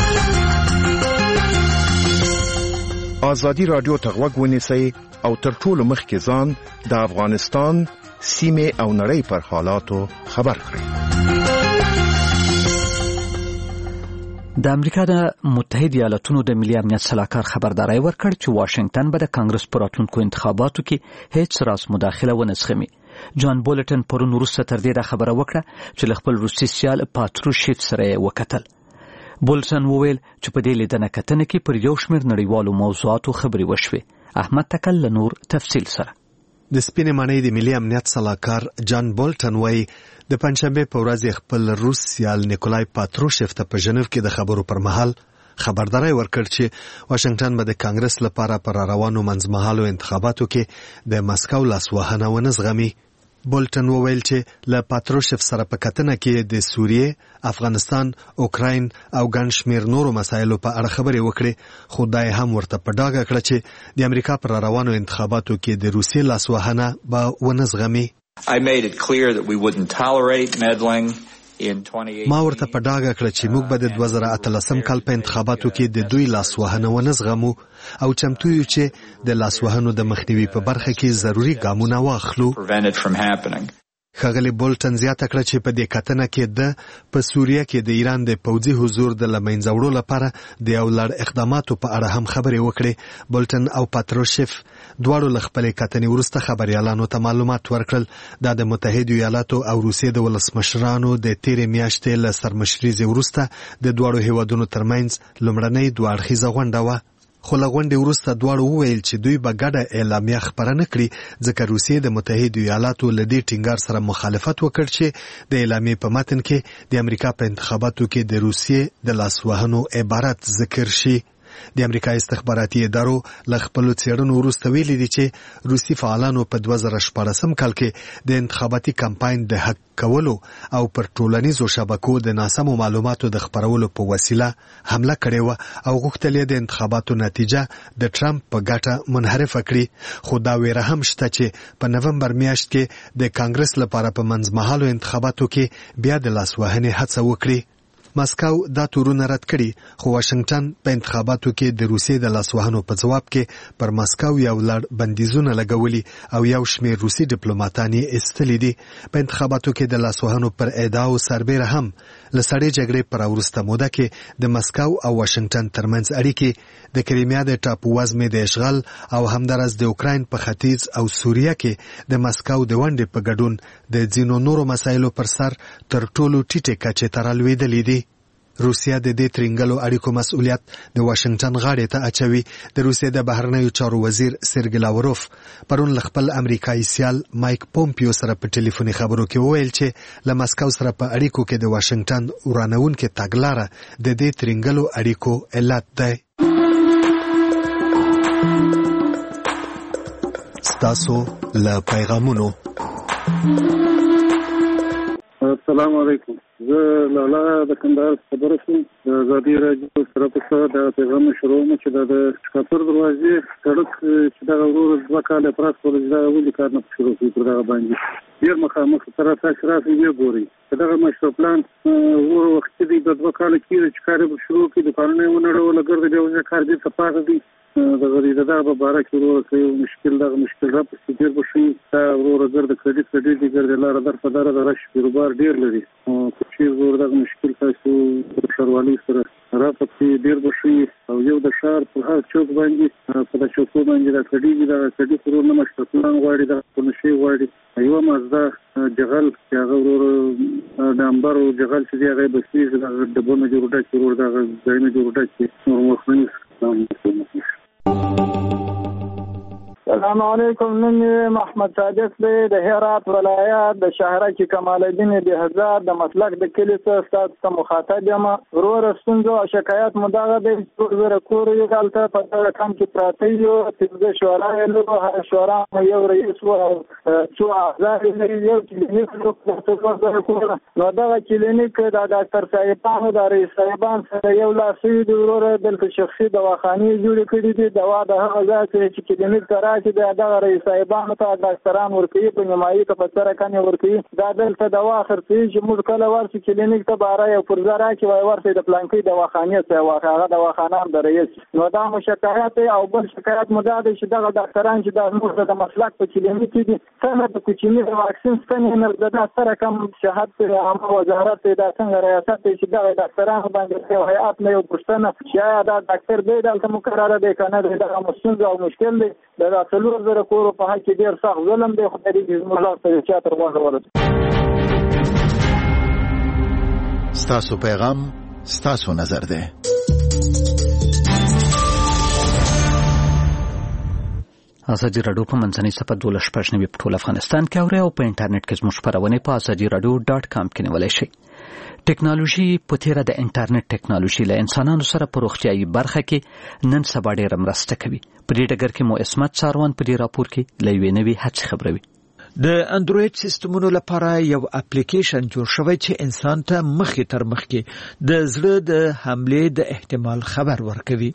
ازادي راډیو ته غوږ ونیسئ او تر ټولو مخکې ځان د افغانستان سیمې او نړۍ پر حالاتو خبر کړئ. د امریکا د متحده ایالاتونو د ملي امنیت سلاکار خبرداري ورکړ چې واشنگټن به د کانګرس په راتلونکو انتخاباتو کې هیڅ راس مداخله ونه زغمي. جان بولټن پرون وروسته تر دې خبره وکړه چې له خپل روسي سیال پاتروشیف سره وکتل. بولټن وویل چې په دې لیدنه کتنه کې پر یو شمېر نړیوالو موضوعاتو خبرې وشوې. احمد تکل نور تفصیل سره. د سپینې ماڼۍ د ملي امنیت سلاکار جان بولټن وایي د پنځشنبه په ورځ خپل روس سیال نیکولای پاتروشیف ته په ژنیو کې د خبرو پر مهال خبرداري ورکړ چې واشنگټن به د کانګرس لپاره پر روانو منځمهالو انتخاباتو کې د مسکو لاسوهنه ونه زغمي. بولټن وویل چې له پاتروشیف سره په کتنه کې د سوریې، افغانستان، اوکراین او ګڼ شمېر نورو مسایلو په اړه خبرې وکړې خو دا یې هم ورته په ډاګه کړه چې د امریکا پر روانو انتخاباتو کې د روسیې لاسوهنه به ونه زغمي. I made it clear that we wouldn't tolerate meddling in twenty eighteen. ما ورته په ډاګه کړه چې موږ به د دوه زره اتلسم کال په انتخاباتو کې د دوی لاسوهنه ونه زغمو او چمتو یو چې د لاسوهنو د مخنیوي په برخه کې ضروري ګامونه واخلو. ښاغلي بولټن زیاته کړه چې په دې کتنه کې د په سوریه کې د ایران د پوځي حضور د لمنځه وړلو لپاره د یو لړ اقداماتو په اړه هم خبرې وکړې. بولټن او پاتروشیف دواړو له خپلې کتنې وروسته خبریالانو ته معلومات ورکړل. دا د متحده ایالاتو او روسیې د ولسمشرانو د تیرې میاشتې له سرمشریزې وروسته د دواړو هیوادونو ترمنځ لومړنۍ دوه اړخیزه غونډه وه. خو له غونډې وروسته دواړو وویل چې دوی به ګډه اعلامیه خپره نه کړي ځکه روسیې د متحده ایالاتو له دې ټینګار سره مخالفت وکړ چې د اعلامیې په متن کې د امریکا په انتخاباتو کې د روسیې د لاسوهنو عبارت ذکر شي. د امریکا استخباراتي ادارو له خپلو څېړنو وروسته ویلي دي چې روسي فعالانو په دوه زره شپاړسم کال کې د انتخاباتي کمپاین د حق کولو او پر ټولنیزو شبکو د ناسمو معلوماتو د خپرولو په وسیله حمله کړې وه او غوښتل یې د انتخاباتو نتیجه د ټرمپ په ګټه منحرفه کړي. خو دا ویره هم شته چې په نومبر میاشت کې د کانګرس لپاره په منځمهالو انتخاباتو کې بیا د لاسوهنې هڅه وکړي. مسکو دا تورونه رد کړي خو واشنگټن په انتخاباتو کې د روسیې د لاسوهنو په ځواب کې پر مسکو یو لړ بندیزونه لګولي او یو شمېر روسي ډیپلوماټان یې ایستلي دي. په انتخاباتو کې د لاسوهنو پر ادعاو سربیره هم له سړې جګړې پر وروسته موده کې د مسکو او واشنگټن ترمنځ اړیکې د کریمیا د ټاپو وزمې د اشغال او همدارس د اوکراین په ختیځ او سوریه کې د مسکو د ونډې په ګډون د ځینو نورو مسایلو پر سر تر ټولو ټیټې کچې ته رالوېدلې دي. روسیا د دې ترنګلو اړیکو مسؤلیت د واشنگټن غاړې ته اچوي. د روسیې د بهرنیو چارو وزیر سرګی لاوروف پرون له خپل امریکایي سیال مایک پومپیو سره په ټلیفوني خبرو کې وویل چې له مسکو سره په اړیکو کې د واشنگټن ورانونکې تګلاره د دې ترنګلو اړیکو علت دی. ستاسو له پیغامونو. السلام علیکم. زه لالا د کندهار خبره کوم. د ازادي راډیو سره په څیر د پیغام شروع مو چې د شکاپور دروازې سړک چې د ورور دوه کاله پراخ ولې دا ولې کار نه شروع کړی پر هغه باندې ډیر مخامخ تر تاسو راځي یو ګوري دغه مشر پلان ور وخت دی د دوه کاله کې چې کار به شروع کړي د قانون ونړول ګرځي د یو کار دي صفاقه دي د غریب دغه په باره کې ورو کوي مشکل دغه مشکل را په ستیر بشي دا ورو ګرځي د کریډټ کریډټ دی ګرځي لار در په دره د رش کاروبار ډیر لري چې ورو دغه مشکل تاسو شروالي سره را په ډیر بشي او یو د شهر په هر چوک باندې په د چوکو باندې د کریډټ د کریډټ ورو نه مشکل پلان غواړي د پونشي غواړي ایو مزدا جغل چې هغه ورو د انبار او جغل چې هغه بسیج د دبونه جوړه چې ورو د ځایونه جوړه چې نور مخنی السلام علیکم. نن محمد صادق دی د هرات ولایت د شهره کې کمال الدین بهزاد د مسلک د کلی څخه ستاسو مخاطب یم. ورور ستونزو او شکایت مداغه د زره کور یو غلطه په رقم کې پراته یو چې شورا له هر شورا یو رئیس او څو اعضاء لري یو کلینیک نو دا کلینیک د ډاکټر صاحبانو د رئیس صاحبان سره یو لاسي د ورور د شخصي دواخانې جوړ کړي دي. دوا د هغه ځای چې کلینیک سره چې دا رئیس صاحبانو ته ډاکټران ورکوي په نیمایي کې په سره کنه ورکوي دا دلته دوا خرڅي چې موږ کله ورسې کلینیک ته باره یو پرزه راکړي وای ورسې د پلانکي دواخانې ته واخه دواخانه د رئیس نو دا مشکایت او بل شکایت مده ده چې دا ډاکټران چې د موږ د مسلک په کلینیک کې دي څنګه د کوچني د واکسین څنګه نه د سره کم شهادت عامه وزارت د څنګه ریاست چې دا ډاکټران باندې یو هیئت نه یو پښتنه چې دا ډاکټر دی دلته مقرره دی کنه دا مسئول او مشکل دی دا څلور زره کور په حق کې ډیر سخت ظلم دی. خو دې موږ ته چې تر وغه ورته ستاسو پیغام ستاسو نظر دی. ازادي راډیو په منځنۍ صفحه دولس پښنوي په ټول افغانستان کې اوري او په انټرنیټ کې زموږ خبرونه په ازادي راډیو ډاټ کام کې نیولای شئ. ټیکنالوژي په تیره د انټرنیټ ټیکنالوژي له انسانانو سره په روغتیايي برخه کې نن سبا ډېره مرسته کوي. په دې ډګر کې مو اسمت څاروان په دې راپور کې له یوې نوې هڅې خبروي. د انډروید سیستمونو لپاره یو اپلیکیشن جوړ شوی چې انسان ته مخې تر مخکې د زړه د حملې د احتمال خبر ورکوي.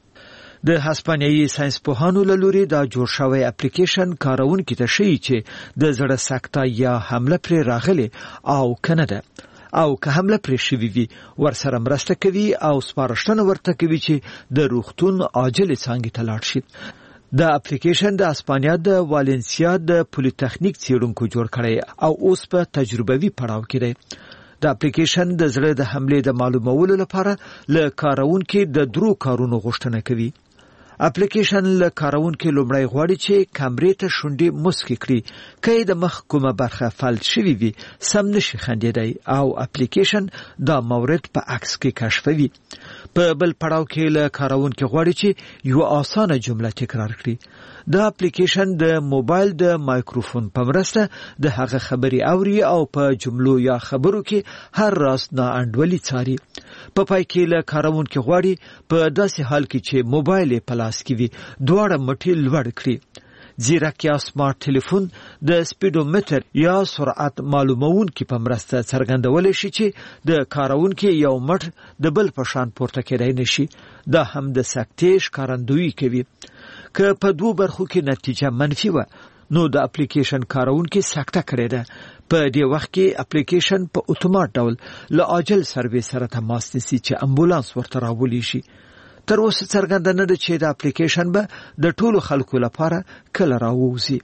د هسپانیایی ساينس پوهانو له لوري دا جوړ شوی اپلیکیشن کارونکو ته شي چې د زړه سکته یا حمله پر راغلي او کنه ده او که حمله پرې شوی وي ورسره مرسته کوي او سپارښتنه ورته کوي چې د روغتون عاجل څنګه ته لاړ شي. د اپلیکیشن د اسپانیا د والنسیا د پولیټیکنیک څیړونکو جوړ کړی او اوس په تجربوي پړاو کې دی. د اپلیکیشن د زړه د حملې د معلومولو لپاره له کارونکو د درو کارونو غوښتنه کوي. اپلیکیشن له کارونکو لومړی غواړي چې کیمرې ته شونډې مسکی کړي کله د مخ کومه برخه فلج شوی وي سم نشي خندېدای او اپلیکیشن دا مورد په عکس کې کشفوي. په بل پړاو کې له کارونکو غواړي چې یو اسانه جمله تکرار کړي. دا اپلیکیشن د موبایل د مایکروفون په مرسته د هغه خبري اوري او په جملو یا خبرو کې هر راز نه انډولي څاري. په پای کې له کارونکو غواړي په داسې حال کې چې موبایل په لاس کې وي دواړه مټې لوړ کړي. زیرک یا سمارټ ټلیفون د سپیډومتر یا سرعت معلومونکي په مرسته څرګندول شي چې د کارونکو یو مټ د بل په شان پورته کېدای نشي. دا هم د سکتې ښکارندویي کوي. که په دوه برخو کې نتیجه منفي و نو د اپلیکیشن کارونکو سکته کړې ده. په دې وخت کې اپلیکیشن په اتومات ډول له عاجل سرویس سره تماس نیسي چې امبولانس ورته راولي شي. تر اوسه څرګنده نه ده چې د اپلیکیشن به د ټولو خلکو لپاره کله راووځي.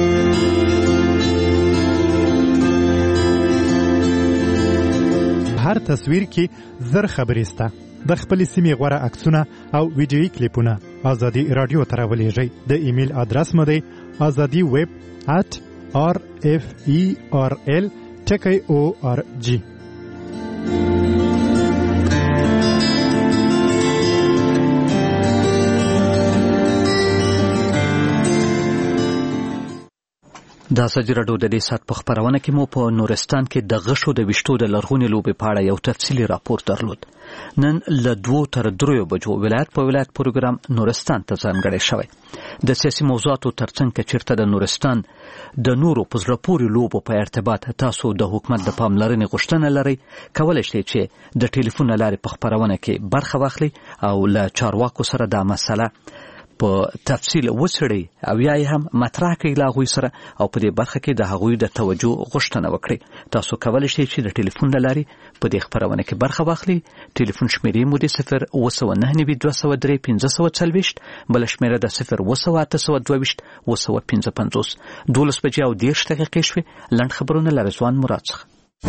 هر تصویر کې زر خبرې سته. د خپل سیمې غوړه عکسونه او ویډیويي کلیپونه ازادي رادیو ته راولېږئ. د ایمیل ادرس مو دی azadi web at r f e r l t k o r g. د ازادي راډیو د دې سات په خبرونه کې مو په نورستان کې د غشو د وشتو د لرغونې لوبې په اړه یو تفصیلي راپور درلود. نن له دوو تر دریو بجو ولایت په ولایت پروګرام نورستان ته ځانګړی شوی. د سیاسي موضوعاتو ترڅنګ که چیرته د نورستان د نورو په زړه پورې لوبو په ارتباط تاسو د حکومت د پاملرنې غوښتنه لرئ، کولی شئ چې د ټلیفون له لارې په خبرونه کې برخه واخلئ او له چارواکو سره دا مسله په تفصیل وڅېړئ او یا یې هم مطرح کړئ له هغوی سره او په دې برخه کې د هغوی د توجه غوښتنه وکړئ. تاسو کولی شئ چې د ټلیفون له لارې په دې خبرونه کې برخه واخلئ. ټلیفون شمیرې مو د صفر اوه سوه نهه نوي دوه سوه درې پنځه سوه څلوېښت، بله شمیره د صفر اوه سوه اته سوه دوه ویشت اوه سوه پنځه پنځوس. دولس بجې او دېرش دقیقې شوې. لنډ خبرونه له رضوان مراد څخه.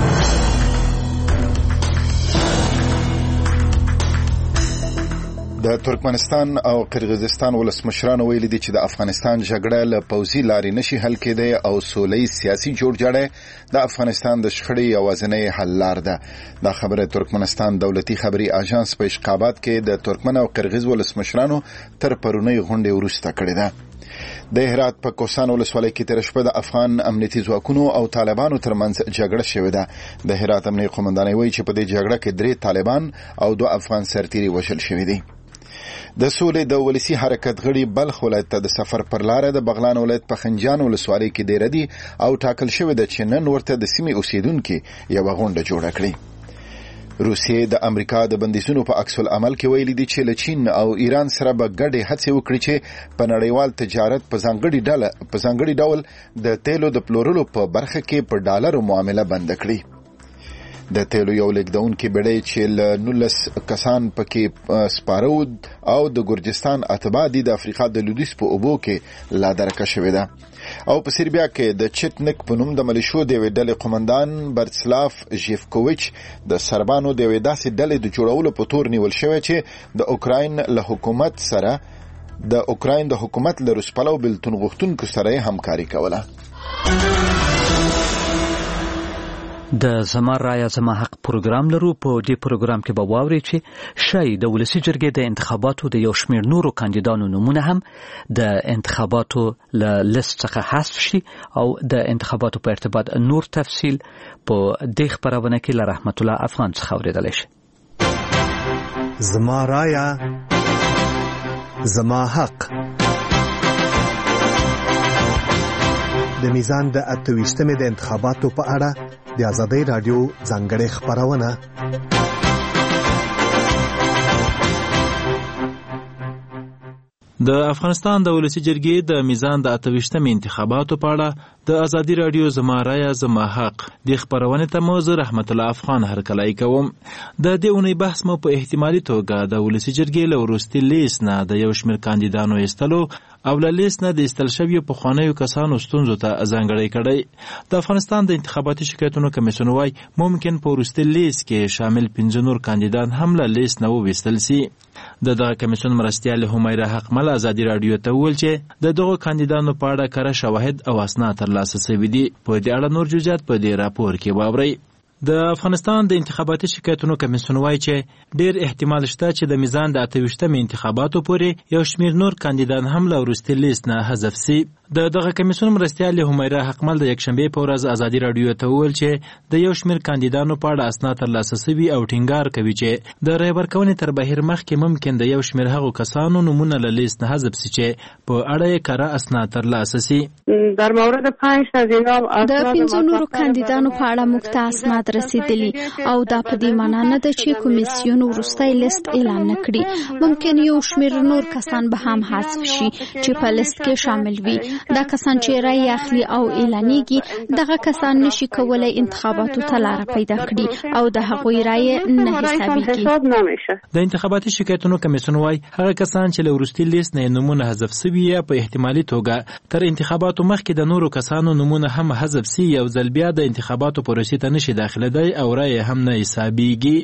د ترکمنستان او قرغیزستان ولسمشرانو ویلي دي چې د افغانستان جګړه له پوځي لارې نشي حل کېدی او سولهییز سیاسي جوړجاړی د افغانستان د شخړې یوازینۍ حل لار ده. دا خبره ترکمنستان دولتي خبري اژانس په اشقابات کې د ترکمن او قرغیز ولسمشرانو تر پرونی غونډې وروسته کړې ده. د هرات په کوسان ولسوالۍ کې تیر شپه د افغان امنیتي ځواکونو او طالبانو ترمنځ جګړه شوې ده. د هرات امنیتي قومندان وایي چې په دې جګړه کې درې طالبان او دوه افغان سرتیري وژل شوي دي. د سولې د ولسی حرکت غړي بلخ ولایت ته د سفر پر لار د بغلان ولایت په خنجان ولسوالۍ کې ډیر دي او ټاکل شوی د چنن ورته د سیمې اوسیدونکو یو غونډه جوړه کړې. روسیې د امریکا د بندیزونو په عکس العمل کې ویلي دي چې له چین او ایران سره به ګډې هڅې وکړي چې په نړیوال تجارت په ځانګړي ډول په ځانګړي ډول د تیلو د پلورلو په برخه کې په ډالرو معامله بند کړي. د تیلو یو لیکدونکي بډای چې له نولس کسان پکې سپارو او د ګرجستان اتباع د افریقا د لویدیځ په اوبو کې لا درکه شوې ده. او په سربیا کې د چټنک په نوم د ملیشو د ډلې قومندان برتسلاف ژیفکوویچ د سربانو د داسې ډلې د جوړولو په تور نیول شوی چې د اوکراین له حکومت سره د اوکراین د حکومت له روسپلو بلتون غوښتونکو سره همکاري کوله. د زما رایا زما حق پروګرام لرو. په دې پروګرام کې به واورئ چې شاید د ولسی جرګې د انتخاباتو د یو شمېر نورو کاندیدانو نومونه هم د انتخاباتو له لیست څخه حذف شي او د انتخاباتو په ارتباط نور تفصیل په دې خبرونه کې له رحمت الله افغان څخه اورېدلی شي. زما رایا زما حق د میزان د اته ویشتمې د انتخاباتو په اړه د ازادۍ رادیو ځانګړې خبرونه. د افغانستان د ولسی جرګې د میزان د اته ویشتمې انتخاباتو په اړه د ازادي رادیو زما رایا زما حق د خبرونه ته موضوع رحمت الله افغان هرکلای کوم. د دې اونۍ بحث مو په احتمالي توګه د ولسی جرګې له وروستي لیست نه د یو شمېر کاندیدانو ایستلو او له لیست نه د ایستل شویو پخوانیو کسانو ستونزو ته ځانګړی کړی. د افغانستان د انتخاباتي شکایتونو کمیسیون وايي ممکن په وروستي لیست کې شامل پنځه نور کاندیدان هم له لیست نه وویستل سي. د دغه کمیسیون مرستیال همیره حقمل ازادي رادیو ته وویل چې د دغو کاندیدانو په اړه کره شواهد او اسناد ترلاسه شوي دي. په دې اړه نور جزئیات په دې راپور کې واورئ. د افغانستان د انتخاباتي شکایتونو کمیسیون وايي چې ډیر احتمال شته چې د میزان د اته ویشتمې انتخاباتو پورې یو شمېر نور کاندیدان هم له وروستي لیست نه حذف سي. د دغه کمیسیون مرستیال همیره حقمل د یکشنبې په ورځ ازادي رادیو ته وویل چې د یو شمېر کاندیدانو په اړه اسناد ترلاسه شوي او ټینګار کوي چې د رای ورکونې تر بهیر مخکې ممکن د یو شمېر هغو کسانو نومونه له لیست نه حذف سي چې په اړه یې کره اسناد ترلاسه سي. در مورد پنج تا از اینا د پنځو نورو کاندیدانو په اړه موږ ته اسناد رسیدلی او دا په دې معنی نه ده چې کمیسیون وروستی لیست اعلان نکړي. ممکن یو شمېر نور کسان به هم حذف شي چې په لیست کې شامل وي. دا کسان چې رای اخلي او اعلانېږي دغه کسان نشي کولای انتخاباتو ته لار پیدا کړي او د هغوی رای نه حسابېږي. د انتخاباتي شکایتونو کمیسیون وايي هغه کسان چې له وروستي لیست نه نومونه حذف سوي یا په احتمالي توګه تر انتخاباتو مخکې د نورو کسانو نومونه هم حذف سي یو ځل بیا د انتخاباتو پروسې ته نشي داخلېدای او رای هم نه حسابېږي.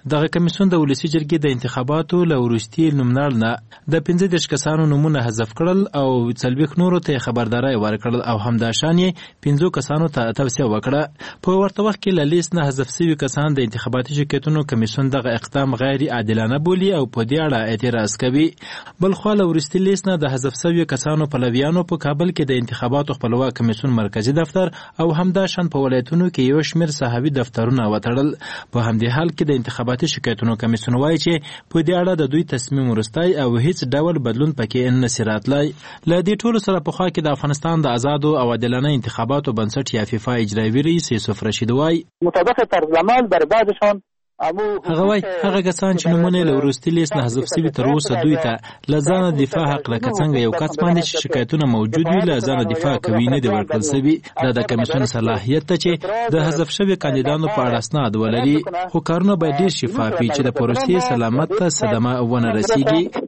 دغه کمیسیون د ولسی جرګې د انتخاباتو له وروستي نومنړ نه د پنځه دېرش کسانو نومونه حذف کړل او څلوېښت نورو ته خبرداری ورکړل او همداشان یې پنځو کسانو ته توصیه وکړه. په ورته وخت کې له لیست نه حذف شوي کسان د انتخاباتي شرکتونو کمیسیون دغه اقدام غیر عادلانه بولي او په دې اړه اعتراض کوي. بلخوا له وروستي لیست نه د حذف شوي کسانو پلویانو په کابل کې د انتخاباتو خپلواک کمیسیون مرکزی دفتر او همداشان په ولایتونو کې یو شمېر صحافي دفترونه وتړل. په همدې حال کې د انتخاباتي شکایتونو کمیسیون وایي چې په دې اړه د دوی تصمیم وروستی او هیڅ ډول بدلون پکې نشي راتلی. له دې ټولو سره پخوا کې د افغانستان د آزادو او عادلانه انتخاباتو بنسټ یا فیفا اجرایوي رئیس یوسف رشید وایي مطابق طرزالعمل بربادشان هغه وایي هغه کسان چې نومونه له وروستي لیست نه حذف شوي تر اوسه دوی ته له ځانه دفاع حق لکه څنګه یو کس باندې چې شکایتونه موجود وي له ځانه دفاع کوي نه دی ورکړل شوي. دا د کمیسیون صلاحیت ته چې د حذف شوي کاندیدانو په اړه اسناد ولري خو کارونه باید ډېر شفاف وي چې د پروسې سلامت ته صدمه ونه رسیږي.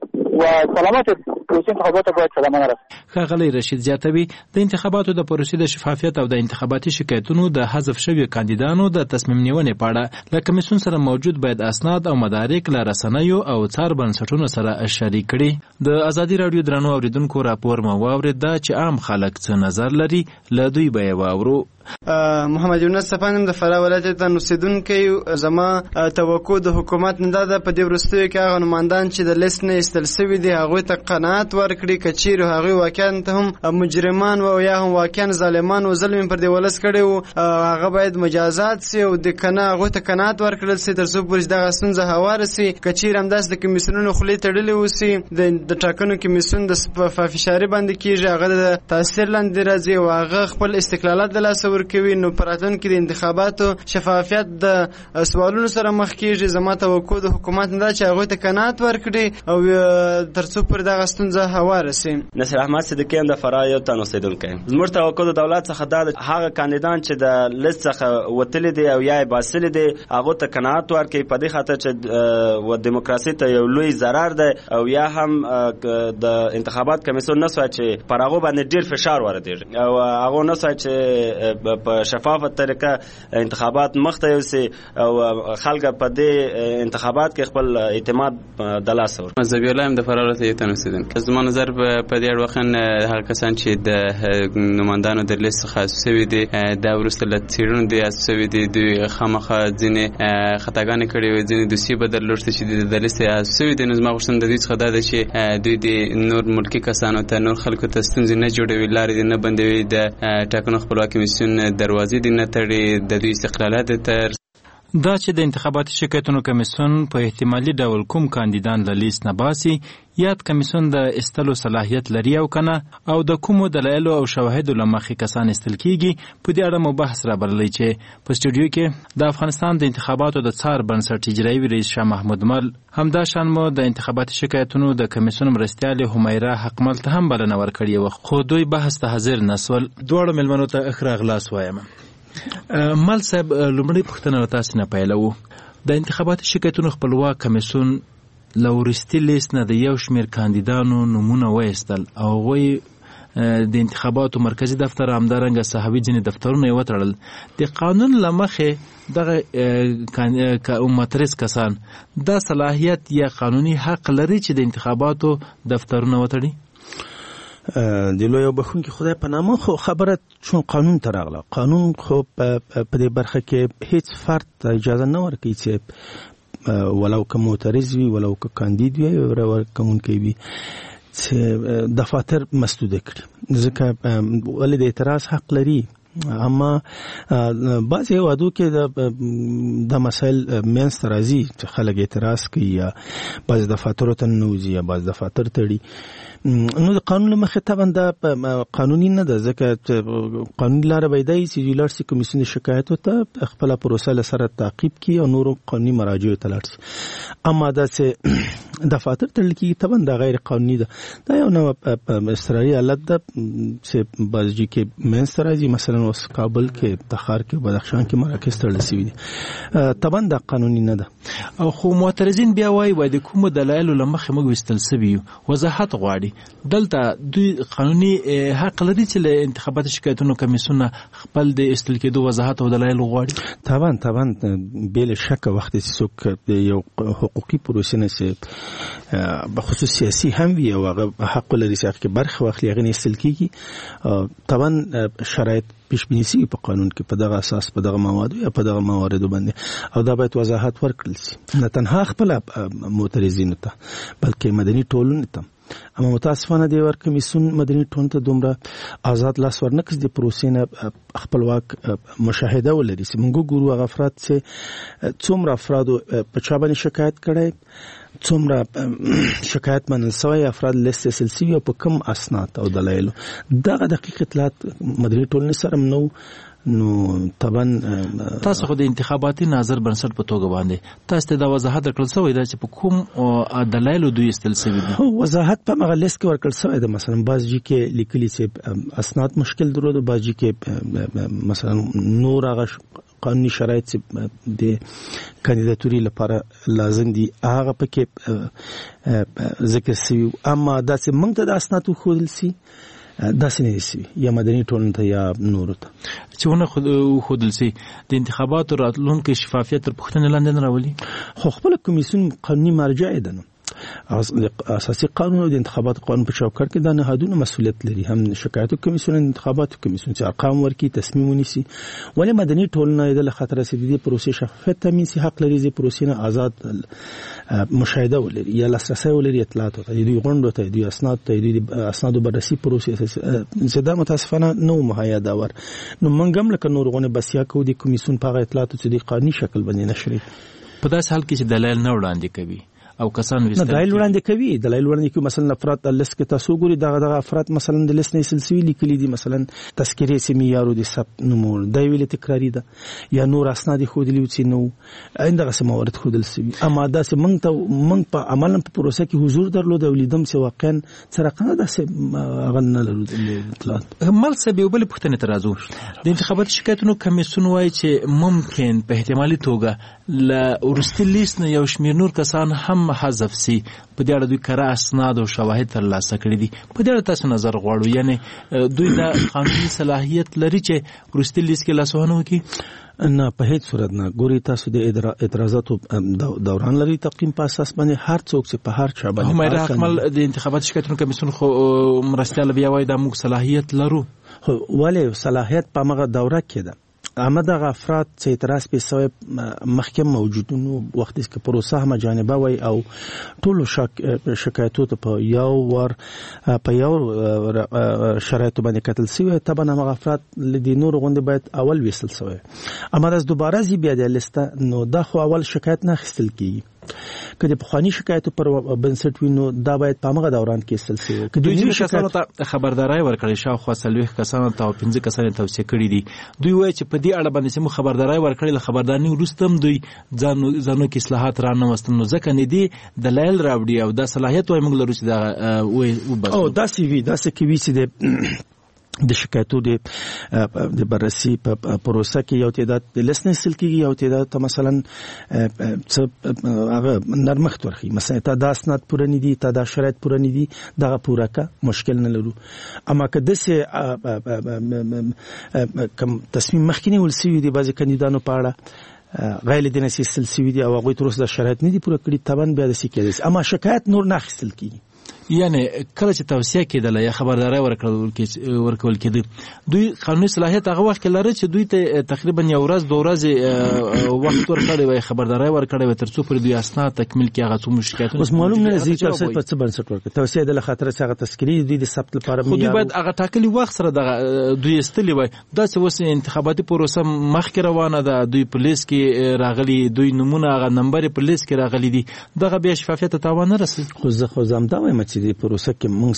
ښاغلی رشید زیاتوي د انتخاباتو د پروسې د شفافیت او د انتخاباتي شکایتونو د حذف شوي کاندیدانو د تصمیم نیونې په اړه له کمیسیون سره موجود باید اسناد او مدارک له رسنیو او څار بنسټونو سره شریک کړي. د ازادي راډیو درنو اوریدونکو راپور مو واورېد دا چې عام خلک څه نظر لري له دوی به یې واورو. محمد یونس صفانم د فراه ولایت ته اوسیدونکی زما توقع د حکومت نه ده په دې وروستیو کې هغه نمایندان چې د لیست نه ایستل شوي دي هغوی ته قناعت ورکړي که چیرې هغوی واقعا ته هم مجرمان و یا هم واقعا ظالمان و ظلم پر دې ولس کړی و هغه باید مجازات سي او د کنه هغوی ته قناعت ورکړل سي تر څو پورې دغه ستونزه هواره سي. که چیرې همداسې د کمیسیونونو خولې تړلې اوسي د ټاکنو کمیسیون د فشاري باندې کېږي هغه د تاثیر لاندې راځي او هغه خپل استقلالات د لاسه ورکوي نو په راتلونکي د انتخاباتو شفافیت د سوالونو سره مخ کېږي. زما توقع د حکومت نه ده چې هغوی ته قناعت ورکړي او تر څو پورې دغه ستونزه هواره سي. نصیر احمد صدیقی هم د فراه یو تن اوسېدونکی زموږ توقع د دولت څخه دا ده هغه کاندیدان چې د لیست څخه وتلي دي او یا یې باسلي دي هغو ته قناعت ورکړي په دې خاطر چې دیموکراسي ته یو لوی ضرر دی او یا هم د انتخابات کمیسیون نسوای چې پر هغو باندې ډېر فشار واردېږي او هغو نسوای چې په شفافه طریقه انتخابات مخته یوسي او خلک په دې انتخابات کې خپل اعتماد د لاسه ورکړي. زبیح الله هم د فراه ولایت یو تن اوسېدونکی زما نظر په دې اړه وخت هغه کسان چې د نمایندانو د لیست څخه حذف شوي دي دا وروسته له څېړنو دي حذف شوي دي دوی خامخا ځینې خطاګانې کړې وي ځینې دوسیې به درلوښتې چې د لیست حذف شوي دي نو زما غوښتنه د دوی څخه دا ده چې دوی د نور ملکي کسانو ته نور خلکو ته ستونزې نه جوړوي لارې دې نه بندوي د ټاکنو خپلواکي کمیسیون دروازې دې نه تړي د دوی استقلالات تر دا چې د انتخاباتي شکایتونو کمیسیون په احتمالي ډول کوم کاندیدان له لیست نه باسي یاد کمیسیون د استلو صلاحیت لري او کنه او د کومو دلایلو او شواهدو له مخې کسان استل کیږي په دې اړه مو بحث رابرلی چې په سټوډیو کې د افغانستان د انتخاباتو د څار بنسټ اجرایوي رئیس شاه محمود مل همداشان مو د انتخاباتي شکایتونو د کمیسیون مرستیالې همیره حقمل ته هم بلنه ورکړې وه خو دوی بحث ته حاضر نسول. دواړو مېلمنو ته ښه راغلاست وایم. مل صاحب لومړی پوښتنه له تاسې نه پیلوو د انتخاباتي شکایتونو خپلواک کمیسیون له وروستي لیست نه د یو شمېر کاندیدانو نومونه وایستل او هغوی د انتخاباتو مرکزی دفتر همدارنګه صحافي ځینې دفترونه یې وتړل. د قانون له مخې دغه معترض کسان دا صلاحیت یا قانوني حق لري چې د انتخاباتو دفترونه وتړي؟ د لوی بخونکي خدای په نامه خو خبره چون قانون ته راغله قانون خو په دې برخه کې هیڅ فرد اجازه نه ورکوي چې ولو که معترض وي ولو که کاندید وي او کوونکی وي چې دفاتر مسدوده کړي ځکه ولې د اعتراض حق لري. اما بعضې هېوادو کې د مسایل منځ ته راځي چې خلک اعتراض کوي یا بعضې دفاترو ته ننوځي یا بعض دفاتر تړي نو د قانون له مخې طبعا دا قانوني نه ده ځکه قانوني لاره به یې دا وي چې دوی لاړ شي کمیسیون د شکایتو ته خپله پروسه له سره تعقیب کړي او نورو قانوني مراجعو ته لاړ شي. اما دا چې دفاتر تړل کېږي طبعا دا غیر قانوني ده. دا یو نوع اضطراري حالت ده چې بعض ځای کې منځ ته راځي مثلا اوس کابل کې تخار کې بدخشان کې مراکز تړل شوي دي طبعا دا قانوني نه ده. او خو معترضین بیا وایي وایي د کومو دلایلو له مخې موږ ویستل شوي یو وضاحت غواړي دلته دوی قانوني حق لري چې له انتخاباتي شکایتونو کمیسیون خپل د استل کېدو وضاحت او دلایل غواړي. طبعا طبعا بل شک وخت چې څوک یو حقوقي پروسې نه سي بخصوص سیاسي هم وي او هغه حق لري چې هغه برخه واخلي هغه استل کیږي. طبعا شرایط پیش بینی سي په قانون کې په دغه اساس په دغه مواد یا په دغه موارد باندې او دا باید وضاحت ورکړل شي نه تنها خپل معترضینو ته بلکې مدني ټولنې ته. اما متاسفانه د ور کمیسیون مدني ټولنې ته دومره آزاد لاس ورنکس د پروسې نه خپلواک مشاهده ولري چې موږ ګورو هغه افراد چې څومره افراد په چا باندې شکایت کړي څومره شکایت منل شوی افراد لیست سلسله په کم اسناد او دلایل دغه دقیق اطلاعات مدني ټولنې سره نو نو طبعا تاسو خو د انتخاباتي ناظر بنسټ په توګه باندې تاسو ته دا وضاحت ورکړل شوی دا چې په کوم دلایل دوی استل شوی دي. وضاحت په مغه لیست کې ورکړل شوی دی. مثلا بعضی کې لیکلي چې اسناد مشکل درلود، بعضی کې مثلا نور هغه قانوني شرایط د کاندیداتوري لپاره لازم دي هغه پکې ذکر شوی. اما دا چې موږ ته د اسناد خودل سي داسې نه شي یا مدني ټولنې ته یا نور ته چې ونه خود خودل سي د انتخاباتو راتلونکو شفافیت تر پوښتنې لاندې نه راولي. خو خپل کمیسیون قانوني مرجع ده نو اساسي قانون او د انتخابات قانون په چوکاټ کې د نهادونو مسؤلیت لري، هم شکایتو کمیسیون انتخاباتو کمیسیون چې ارقام ورکړي تصمیم ونیسي. ولې مدني ټولنه د خطر رسیدلي پروسې شفافیت تامین سي حق لري چې پروسې نه آزاد مشاهده ولري یا لاسرسي ولري اطلاعات ته دوی غونډو ته دوی اسناد ته دوی اسناد بررسي پروسې زده متاسفانه نو مهیا دا ور نو منګم لکه نورغونه بسیا کو د کمیسیون په اطلاعات چې د قانوني شکل باندې نشري. په داس حال کې چې دلایل نه وړاندې کوي او کسان وستل دلایل وړاندې کوي دلایل وړاندې کوي مثلا افراد د لیست کې تاسو ګوري دغه دغه افراد مثلا د لیست نه سلسله لیکلي دي، مثلا تذکره سیمیارو د سب نمور د ویل تکراری ده یا نور اسناد خو دي چې نو اندغه سمورت خو دل سوي. اما دا چې موږ ته موږ په عمل په پروسه کې حضور درلود او لیدم چې واقعا سرقنه ده چې غنه لرو اطلاعات مل سبي وبل پښتنه ترازو د انتخابات شکایتونو کمیسیون وایي چې ممکن په احتمالي توګه ل ورستي لیست نه یو شمیر نور کسان هم حذف سي. په دې اړه دوی کره اسناد او شواهد ترلاسه کړي دي. په دې اړه تاسو نظر غواړو یعنی دوی د قانوني صلاحیت لري چې ورستي لیست کې لاسوهنه وکړي؟ نه په هیڅ صورت نه. ګوري تاسو د اعتراضاتو دوران لري تقیم په اساس باندې هر څوک چې په هر چا باندې همایره اکمل د انتخابات شکایتونو کمیسیون خو مرستيال بیا وایي دا موږ صلاحیت لرو. خو ولې صلاحیت په مغه دوره کې ده امده غفرات چې اعتراض په سوی محکم موجودونو وخت کې پروسه هم جانبه وای او ټول شک شکایتو ته په یو ور په یو شرایط باندې کتل سوی طبعا هم غفرات لدی نور غوندي باید اول وصل سوی. اما داس دوباره زی بیا د لیسته نو دا خو اول شکایت نه خستل کیږي کله په خواني شکایتو پر بنسټ وینو دا باید په هغه دوران کې سلسله کې دوی کسانو ته خبرداري ورکړي شاو خو سلوي کسانو ته پنځه کسانو توصيه کړې دي. دوی وایي چې په دې اړه باندې سمو خبرداري ورکړي له خبرداري وروستم دوی ځانو ځانو کې اصلاحات را نه وستم نو ځکه نه دي دلایل راوړي او دا صلاحیت وای موږ لرو چې دا وای او دا سی وی دا سی کی وی چې د د شکایتو د د بررسي په پروسه کې یو تعداد د لیست نه سل کېږي یو تعداد ته مثلا څه هغه نرمښت ورخي مثلا تا د اسناد پوره نه دي تا د شرایط پوره نه دي دغه پوره کا مشکل نه لرو. اما که د سه کم تصمیم مخکینی ولسی دي بعضی کاندیدانو په اړه غیر دینسي سلسله دي او هغه تر اوسه د شرایط نه دي پوره کړی تبان بیا د سکه اما شکایت نور نه خستل کیږي. یعنی کله چې توصیه کېدله یا خبرداري ورکول کې ورکول کېده دوی قانوني صلاحیت هغه وخت لري چې دوی ته تقریبا یو ورځ دوه ورځې وخت ورکړي وي خبرداري ورکړي وي ترڅو پر دوی اسناد تکمیل کې هغه څه مشکلات اوس معلوم نه زی تاسو په څه بنسټ ورکړي توصیه د خاطر څنګه تذکری دوی د ثبت لپاره خو دوی باید هغه ټاکلي وخت سره د دوی استلی وي دا چې اوس انتخاباتي پروسه مخکې روانه ده دوی پولیس کې راغلي دوی نمونه هغه نمبر پولیس کې راغلي دي دغه بیا شفافیت ته تاوان نه رسي. خو زه خو زم دا وایم چې د پروسه کې موږ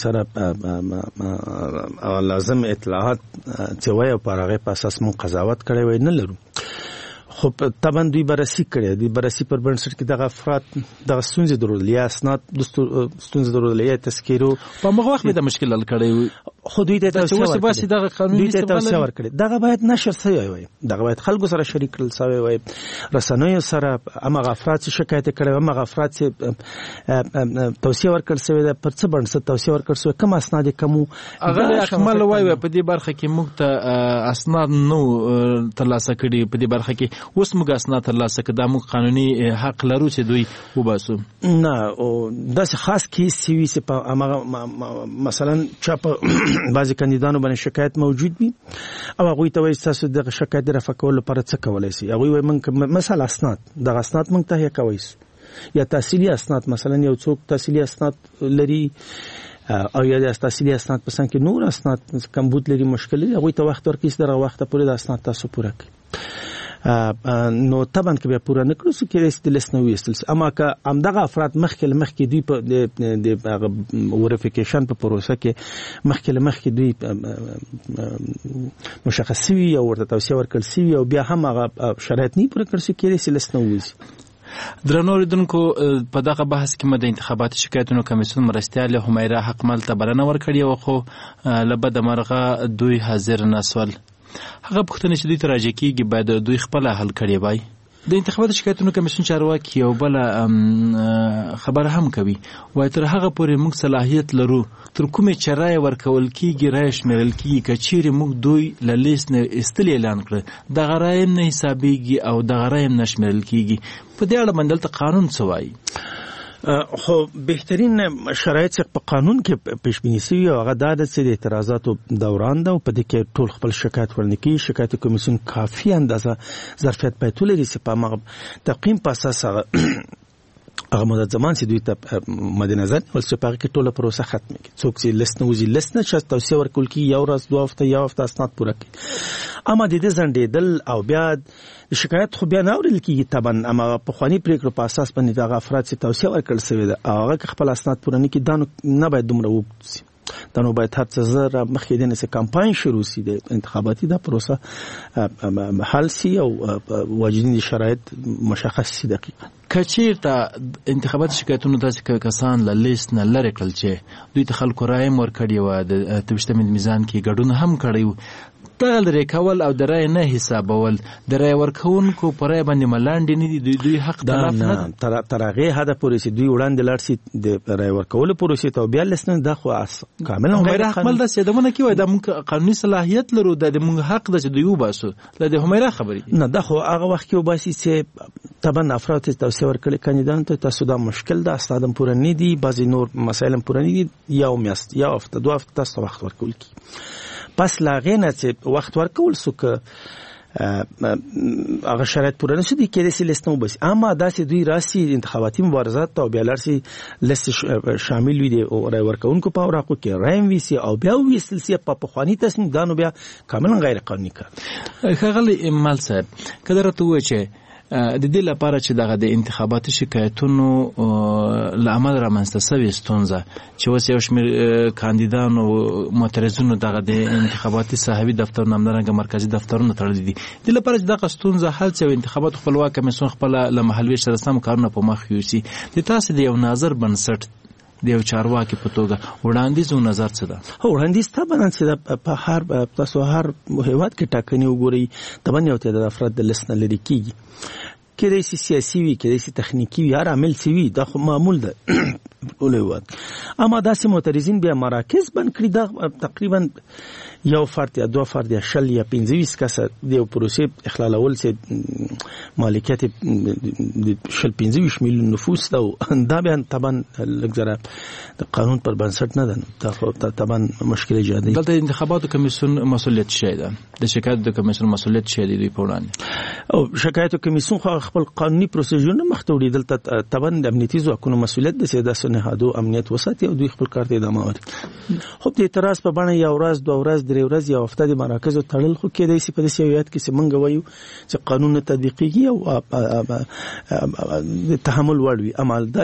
سره لازم اطلاعات چې وایي په هغه په اساس موږ قضاوت کړی وای نه لرو. خو طبعا دوی بررسي کړي دي بررسي پر بنسټ کې دغه افراد دغه ستونزې درلودل یا اسناد د ستونزې درلودل یا تذکیرو په هغه وخت د مشکل حل کړي خو دوی ته توصیه ورکړي دغه قانوني توصیه ورکړي دغه باید نشر شوی وي دغه باید خلکو سره شریک کړل شوی وي رسنیو سره هغه افراد چې شکایت کړي هغه افراد چې توصیه ورکړل شوی ده پر څه بنسټ توصیه ورکړل شوی کوم اسناد کوم هغه اکمل وای په دې برخه کې موږ ته اسناد نو ترلاسه کړي په دې برخه کې اوس موږ اسناد ترلاسه کړي دا موږ قانوني حق لرو چې دوی وباسو نه او داسې خاص کیس سی وی په هغه مثلا چاپ بعضی کاندیدانو باندې شکایت موجود وي او هغه ته وایي تاسو د شکایت رفع کولو لپاره څه کولای شئ هغه وایي موږ مثلا اسناد د اسناد موږ ته کوي یا تحصیلي اسناد مثلا یو څوک تحصیلي اسناد لري او یا د تحصیلي اسناد په څنګه کې نور اسناد کمبود لري مشکل لري هغه ته وخت ورکړي دغه وخت پورې د اسناد تاسو پوره کړئ نو طبعا کې به پوره نکړو سو کې رسټ لیست نو ویستل اما که همدغه افراد مخکې مخکې دوی په د وریفیکیشن په پروسه کې مخکې مخکې دوی مشخصي او ورته توصیه ورکړل سی او بیا هم هغه شرایط نه پوره کړ سو کې رسټ لیست نو ویستل درنو ریدونکو په دغه بحث کې مده انتخاباتي شکایتونو کمیسیون مرستیال حمیره حقمل ته بلنه ورکړې او خو لبد مرغه دوی حاضر نسول هغه پوښتنه چې دوی ته راځي کېږي باید دوی خپل حل کړي وای د انتخاباتي شکایتونو کمیسیون چارواکي یو بل خبر هم کوي وای تر هغه پورې موږ صلاحیت لرو تر کومه چې رای ورکول کیږي رای شمیرل کیږي کچېره موږ دوی له لیست نه استل اعلان کړ د غرایم نه حسابيږي او د غرایم نه شمیرل کیږي په دې اړه مندل ته قانون څه وایي خو بهترین شرایط په قانون کې پیشبینی شوی او هغه د د اعتراضاتو دوران ده او په دې کې ټول خپل شکایت ورنکي شکایت کمیسیون کافي اندازه ظرفیت پېټول لري چې په مغ تقیم په اساس هغه مدت زمان چې دوی ته مد نظر ول چې په کې ټوله پروسه ختمه کی څوک چې لیست نه وزي لیست نه چې توصیه ورکول کی یو ورځ دوه هفته یو هفته اسناد پوره کی اما د دې ځنډېدل او بیا شکایت خو بیا نه اورل کیږي طبعا اما په خواني پریکړو په اساس باندې دغه افراد چې توصیه ورکړل شوی ده هغه خپل اسناد پوره نه کی دانو نه باید دومره وګوري دا نو باید هر څه زره مخکې د نس کمپاین شروع سي د انتخاباتي د پروسه حل سي او واجبین شرایط مشخص سي دقیقاً کچیرته انتخاباتي شکایتونو داسې کسان له لیست نه لری کړل چې دوی ته خلکو رایم ورکړي و د توشتمن میزان کې ګډون هم کړی تل رې کول او درای نه حسابول درای ورکونکو پرای باندې ملاندې نه دي دوی حق طرف نه تر ترغه هدا پولیس دوی وړاندې لړ سي د رای ورکول پروسې ته بیا لسنه د خو کامل غیر حقمل د سیدمونه کې وای د موږ قانوني صلاحیت لرو د موږ حق د دوی وباسو د همیره خبرې نه د خو هغه وخت کې وباسي چې طبعا افراد ته توصیه ورکړي کاندیدان ته تاسو دا مشکل ده استادم پوره نه دي بعضی نور مسائل پوره نه دي یو میاست یا هفته دوه هفته تاسو وخت ورکول کی پس لاغې نه چې وخت ورکول سو که هغه شرایط پوره نشي دي کې د لیست نو بس اما داسې دوی راسي انتخاباتي مبارزات او بیا لرسي لیست شامل وي او رای ورکونکو په اوراقو کې رایم وي سي او بیا ویستل سي په پخوانی تصمیم دانو بیا کاملا غیر قانوني کار خغلی امال صاحب کله راته و چې د دې لپاره چې دغه د انتخاباتي شکایتونو لامل رامنځته شوی ستونزه چې اوس یو شمېر کاندیدانو معترضونو دغه د انتخاباتي صاحبي دفتر نامدارنګه مرکزی دفترونه تړلي دي د لپاره چې دغه ستونزه حل شي انتخابات خپلواک کمیسیون خپل له محلي سره سم کارونه په مخ یوسي د تاسو د یو ناظر بنسټ د یو چارواکي په توګه وړاندیز او نظر څه ده هو وړاندیز طبعا چې په هر تاسو هر هیواد کې ټاکنې وګوري طبعا یو ته د افراد د لیست نه لري کیږي کله چې سیاسي وي کله چې تخنیکی وي هر عامل سی وي دا خو معمول ده ولې اما داسې معترضین بیا مراکز بند کړی دا تقریبا یو فرد یا دوه فرد یا شل یا پنځه ویشت کسه د پروسې اخلالول چې مالکیت د شل پنځه ویشت میلیون نفوس ده دا بیا طبعا لږ د قانون پر بنسټ نه ده دا طبعا مشکل ایجاد دلته انتخاباتو کمیسیون مسؤلیت شي ده د شکایت د کمیسیون مسؤلیت شي دی په وړاندې او شکایت کمیسیون خو خپل قانوني پروسیجر نه مخته وړي دلته طبعا د امنیتي ځواکونو مسؤلیت ده چې د سنهادو امنیت وساتي او دوی خپل کار ته ادامه ورکړي خو د اعتراض په بڼه یو ورځ دوه ورځ درې ورځې یا هفته د مراکزو تړل خو کېدای شي په دې سیاست کې چې موږ وایو چې قانون تطبیقي او د تحمل وړ وي اما دا چې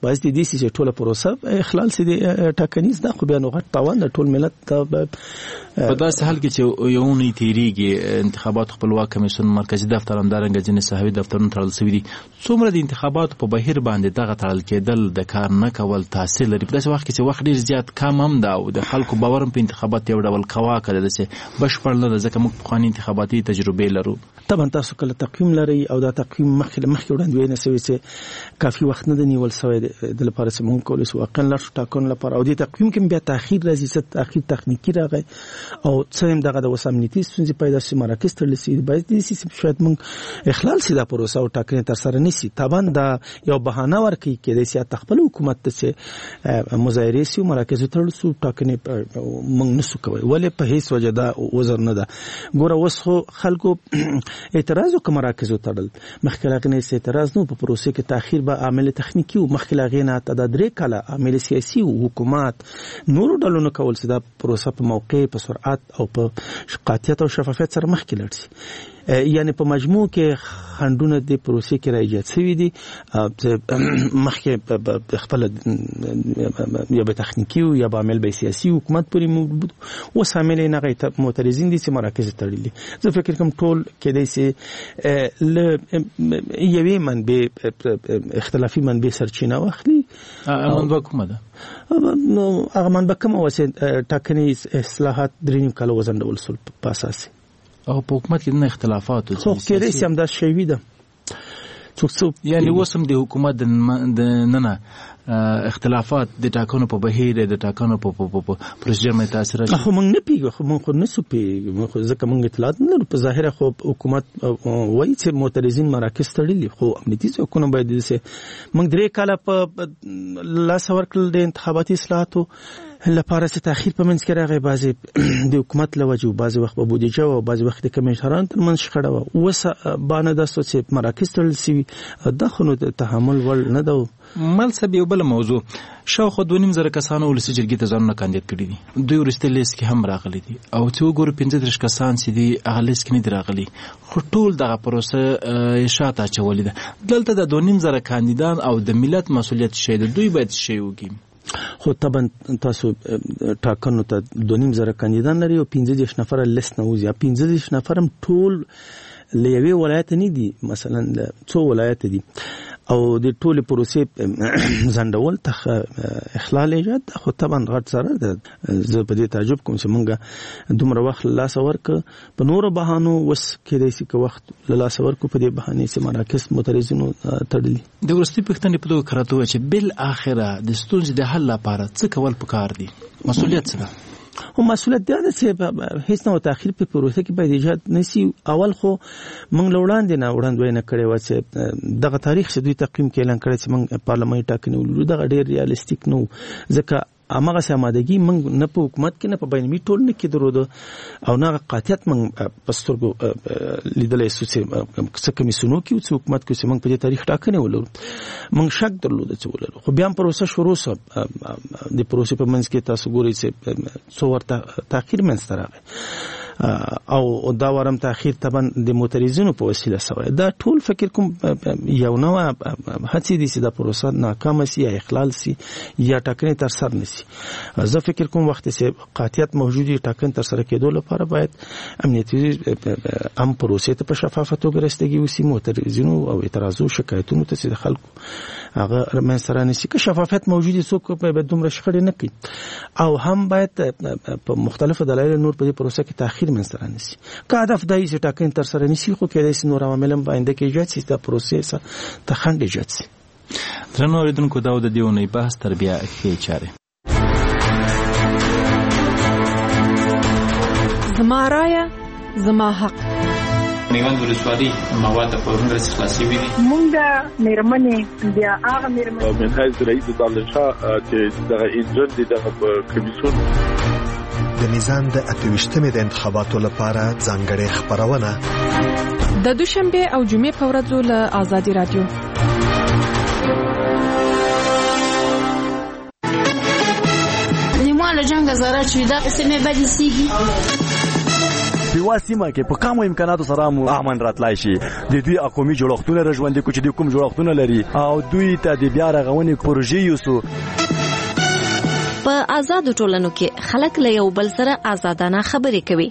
باز دي دي سي ټوله پروسه اخلال سي دي ټاکنیز دا خو بیا نو غټ تاوان د ټول ملت ته په داسې حال کې چې یو نه تیریږي انتخابات خپلواک کمیسیون مرکزی دفتر همدارنګه ځینې صحوي دفترونه تړل شوي دي څومره د انتخاباتو په بهیر باندې دغه تړل کېدل د کار نه کول تاثیر لري په داسې وخت کې چې وخت ډېر زیات کم هم ده او د خلکو باور هم په انتخابات یو ډول کواکه ده داسې بشپړ نه ده ځکه موږ پخواني انتخاباتي تجربې لرو طبعا تاسو کله تقویم لرئ او دا تقویم مخکې مخکې وړاندوینه شوې چې کافي وخت نه دی نیول شوی د لپاره چې موږ کولی شو واقعا لار شو ټاکنو لپاره او دې تقویم کې بیا تاخیر راځي څه تاخیر تخنیکي راغی او څه دغه د وسامنیتي ستونزې پیدا شي مراکز تړل شي باید دې سي شاید موږ اخلال سي دا پروسه او ټاکنې تر سره نشي طبعا دا یو بهانه ورکړي کې د سیاست خپل حکومت ته چې مظاهره سي مراکز تړل شو ټاکنې موږ نسو کوي ولې په هیڅ وجه دا وزر نه ده ګوره اوس خو خلکو اعتراض وکړ مراکز تړل مخکې لاغنه اعتراض نو په پروسه کې تاخير به عامل تخنیکی او مخکې لاغنه ته د درې کاله عامل سیاسي او حکومت نور ډلونو کول چې دا پروسه په موقع په سرعت او په قاطعیت او شفافیت سره مخکې لاړ شي یعنی په مجموع کې خندونه د پروسې کې راځي شوی دي مخکې خپل یا به تخنیکی او یا به عمل به سیاسي حکومت پورې موجود او شامل نه غي معترضین دي چې مراکز تړلي زه فکر کوم ټول کې دي چې ل یوې منبع اختلافي منبع سرچینه واخلي منبع کومه ده نو هغه منبع کومه وسه ټاکنې اصلاحات دریم کال وزندول سول په اساس او په حکومت کې نه اختلافات خو کې رئیس هم دا شوی ده څوک یعنی وسم د حکومت د نه نه اختلافات د ټاکنو په بهیر د ټاکنو په پروسیجر مې تاثیر راځي خو موږ نه پیګو خو موږ خو نه سو پیګو خو ځکه موږ اطلاعات نه لرو په ظاهره خو حکومت وایي چې معترضین مراکز تړلي خو امنیتي ځواکونه باید دې موږ درې کاله په لاس ورکړل د انتخاباتي اصلاحاتو لپاره چې تاخير په منځ کې راغی بعضي د حکومت لوجو بعضي وخت په بودیجه او بعضي وخت د کمیشنرانو ترمنځ شخړه و اوس باندې د سوچ مراکز تړل شي د خنو تحمل ول نه دو مل سبي بل موضوع شاوخوا دوه نیم زره کسانو ولسی جرګې ته ځانونه کاندید کړي دي دوی ورسته لیست کې هم راغلي دي او چې وګورو پنځه دېرش کسان چې دي هغه لیست کې نه دي راغلي خو ټول دغه پروسه شاته اچولې ده دلته د دوه نیم زره کاندیدان او د ملت مسؤلیت شي دوی باید شي وګي خو طبعا تاسو ټاکنو ته دوه نیم زره کاندیدان لري او پنځه دېرش نفر لیست نه وځي پنځه دېرش نفر هم ټول لوي ولایت نه دي مثلا څو ولایت دي او د ټول پروسې زندول ته اخلال ایجاد خو طبعا غټ سره ده زه په دې تعجب کوم چې مونږه دومره وخت لاس ورک په نور بهانو وس کې د سې وخت لاس ورک په دې بهانه چې مراکز مترجمو تړلي د ورستي پښتنې په دوه کراته چې بل اخره د ستونزې د حل لپاره څه کول پکار دي مسؤلیت څه او مسؤلیت دا چې هیڅ نو تاخير په پروسه کې باید ایجاد نشي اول خو موږ لوړاندې نه وړاندوینه کړې و چې دغه تاریخ چې دوی تقویم کې اعلان کړی چې موږ پارلماني ټاکنې ولرو دغه ډېر ریالستیک نو ځکه امغه سمادګي موږ نه په حکومت کې نه په بینمي ټول نه کې درود او نه قاطعیت موږ پسترګو لیدلې چې څه کمیسونو کې او حکومت کې چې موږ په دې تاریخ ټاکنې ولرو موږ شک درلود چې ولرو خو بیا پروسه شروع سو د پروسې په منځ کې تاسو ګورئ چې څو ورته تاخير منځ راغی او دا ورم تاخير طبعا د موتریزونو په وسیله سوی دا ټول فکر کوم یو نو هڅې دي چې دا پروسه ناکام شي یا اخلال شي یا ټاکنې تر سر نشي زه فکر کوم وخت چې قاطعیت موجودي ټاکنې تر سره کېدو لپاره باید امنیتي ام پروسې ته په شفافه توګه رسیدګي وسی موتریزونو او اعتراضو شکایتونو ته چې خلکو هغه من سره نشي که شفافیت موجودي څوک په دومره شخړې نه کوي او هم باید په مختلفو دلایل نور په دې پروسه کې تاخير من سره نشي که هدف دای چې ټاکنې تر سره نشي خو کېدای شي نور عوامل هم باندې کې ایجاد شي دا پروسه ته خنډ ایجاد شي درنو اوریدونکو دا د دیونې بحث تربیه کې چاره زما رایه زما حق میوند ولسوالي مواد په ورنګ رسې خلاصي وي مونږه مېرمنې بیا هغه مېرمنې من حیث رئیس دانشا چې دغه انجن دي دغه کمیسیون د میزان د اتويشتمې د انتخاباتو لپاره ځانګړې خبرونه د دوشنبه او جمعې په ورځو له آزادي رادیو نیمه له جنگ زاره چې دا سمې بدې سیږي دیوا سیمه کې په کوم امکاناتو سره مو امن راتلای شي د دوی قومي جوړښتونه رژوندې کوچ دي کوم جوړښتونه لري او دوی ته د بیا رغونې پروژې یوسو. په آزاد ټولنو کې خلک له یو بل سره آزادانه خبرې کوي.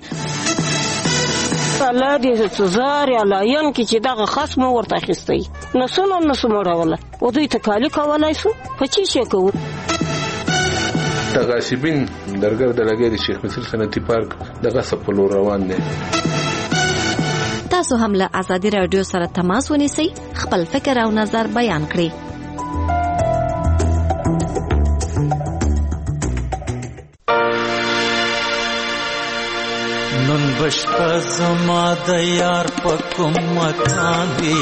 الله دې سزار یا لاین کې چې دغه خاص مو ورته اخیستی نو څنګه نو سموراوله او دوی ته کالی کولای شو په چی شي کوو. تغاسبین درګر د لګي شیخ مصر صنعتي پارک دغه سپلو روان دي. تاسو هم له آزادي رادیو سره تماس ونیسئ، خپل فکر او نظر بیان کړئ. نن بشپا زما د یار پکم مکان دی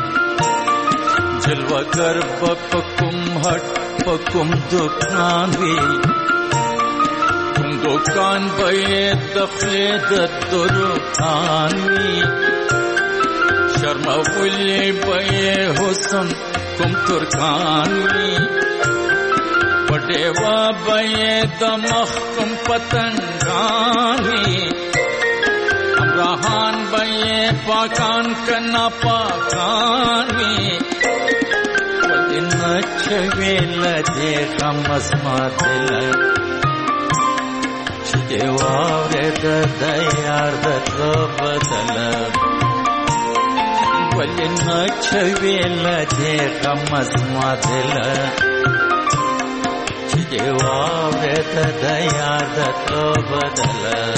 جلوگر پکم ہٹ پکم دکان دی کم دکان بے دخلے ددرکان دی شرم ولی بے حسن کم ترکان دی بڑے وا بے دمخ کم پتنگان دی رحان بھائی پاکان کنا پاکانی ودن چویل دیکھا مزما دل چدے واورے دا یار دا بدل ودن چویل دیکھا مزما دل چدے واورے دا یار دا بدل.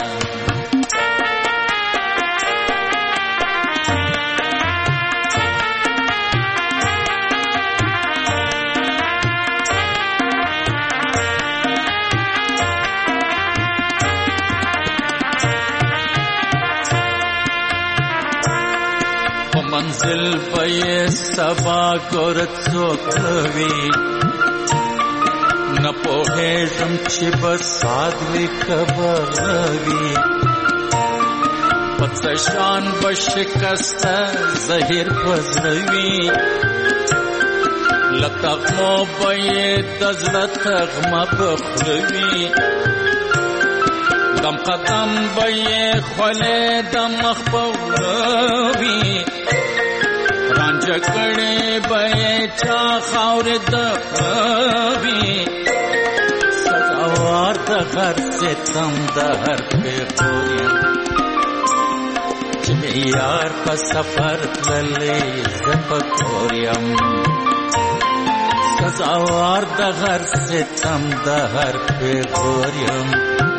منزل پہ سبا گورت سوکوی نہ پوہے رم چھ بسادوی کبروی پتشان بشکست زہر بزروی لتغمو بے دزرت غم بخروی دم قدم بے خلے دم مخبوروی رانجه کړي به چا خاور دغوي سزاوار د هر ستم د هر پیغوریم چې یار په سفر تللې زپکوریم سزاوار د هر ستم د هر پیغوریم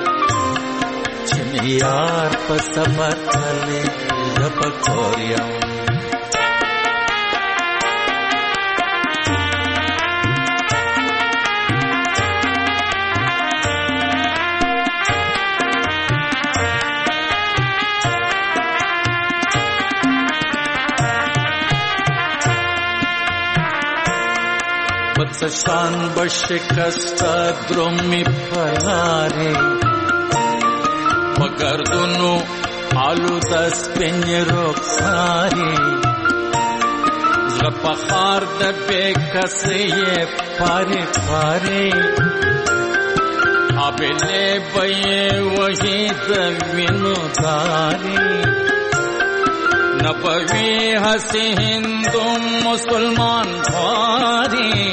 چې یار په سفر تللې زپکوریم. شان بشکست درمی پلاری مگردونو آلو دست پین رخساری زرپا خار دبے کسی پاری پاری آبیلے بے وحی دوینو داری نبوی ہسی ہندو مسلمان بھاری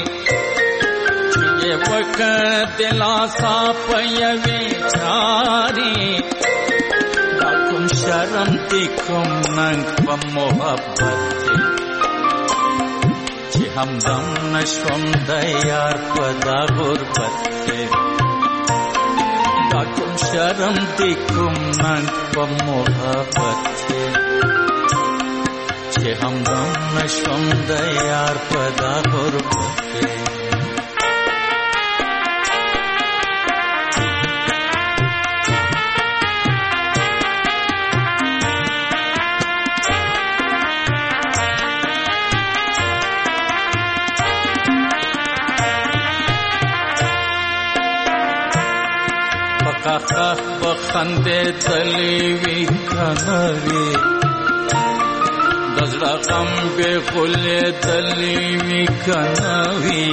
وقت دلاسا پیوی چاری داکم شرم دیکم ننگ و محبت چی همدم نشوم دیار پدا غربت داکم شرم دیکم ننگ و محبت چی همدم نشوم دیار پدا غربت. خخ بخندے تلیوی کنوی دزڑا غم بے خلے تلیوی کنوی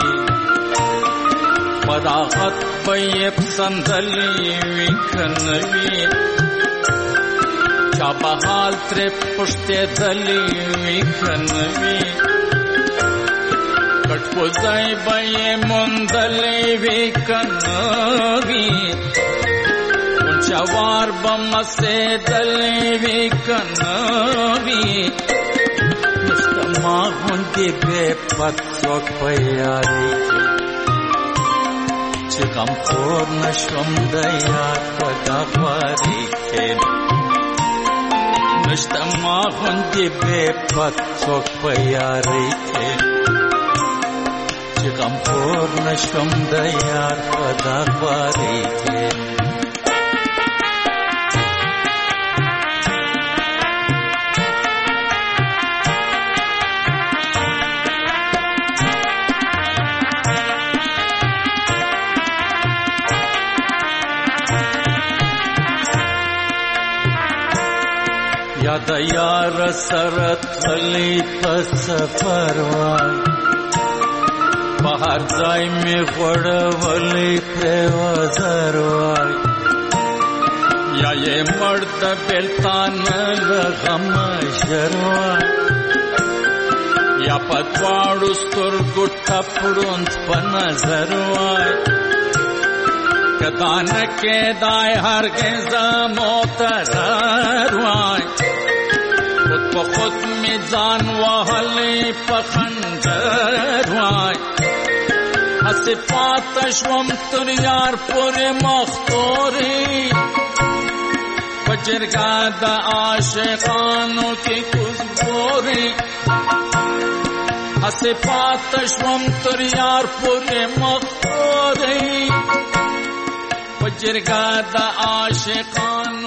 فراغت بیب سندلیوی کنوی چا به حال ترې پوښتېدلی وي که نه وي کټ کوزی به یې موندلی وي که نه وي غونچهوار به مسېدلی وي که نه وي نشته ما غوندې بې پت څوک په یارۍ کې چې غمخور نشوم د یار په دا خوارۍ کې نشته ما غوندې بې پت څوک په یارۍ کې چې غمخور نشوم د یار په دا خوارۍ کې یا د یار سره تللی په سفر وای په هر ځای مې غوړولی پرې وزر وای یا یې مړ د بېلتانه له غمه ژر وای یا په دواړو سترګو ټپړوند په نظر وای که دا نه کېدای هرګز معترر وای خود په خود می ځان وهلی په خنجر وای هسې پاته شوم تر یار پورې مختورې په جرګه د عاشقانو کې کوزګورې هسې پاته شوم تر یار پورې مختورې په جرګه د عاشقانو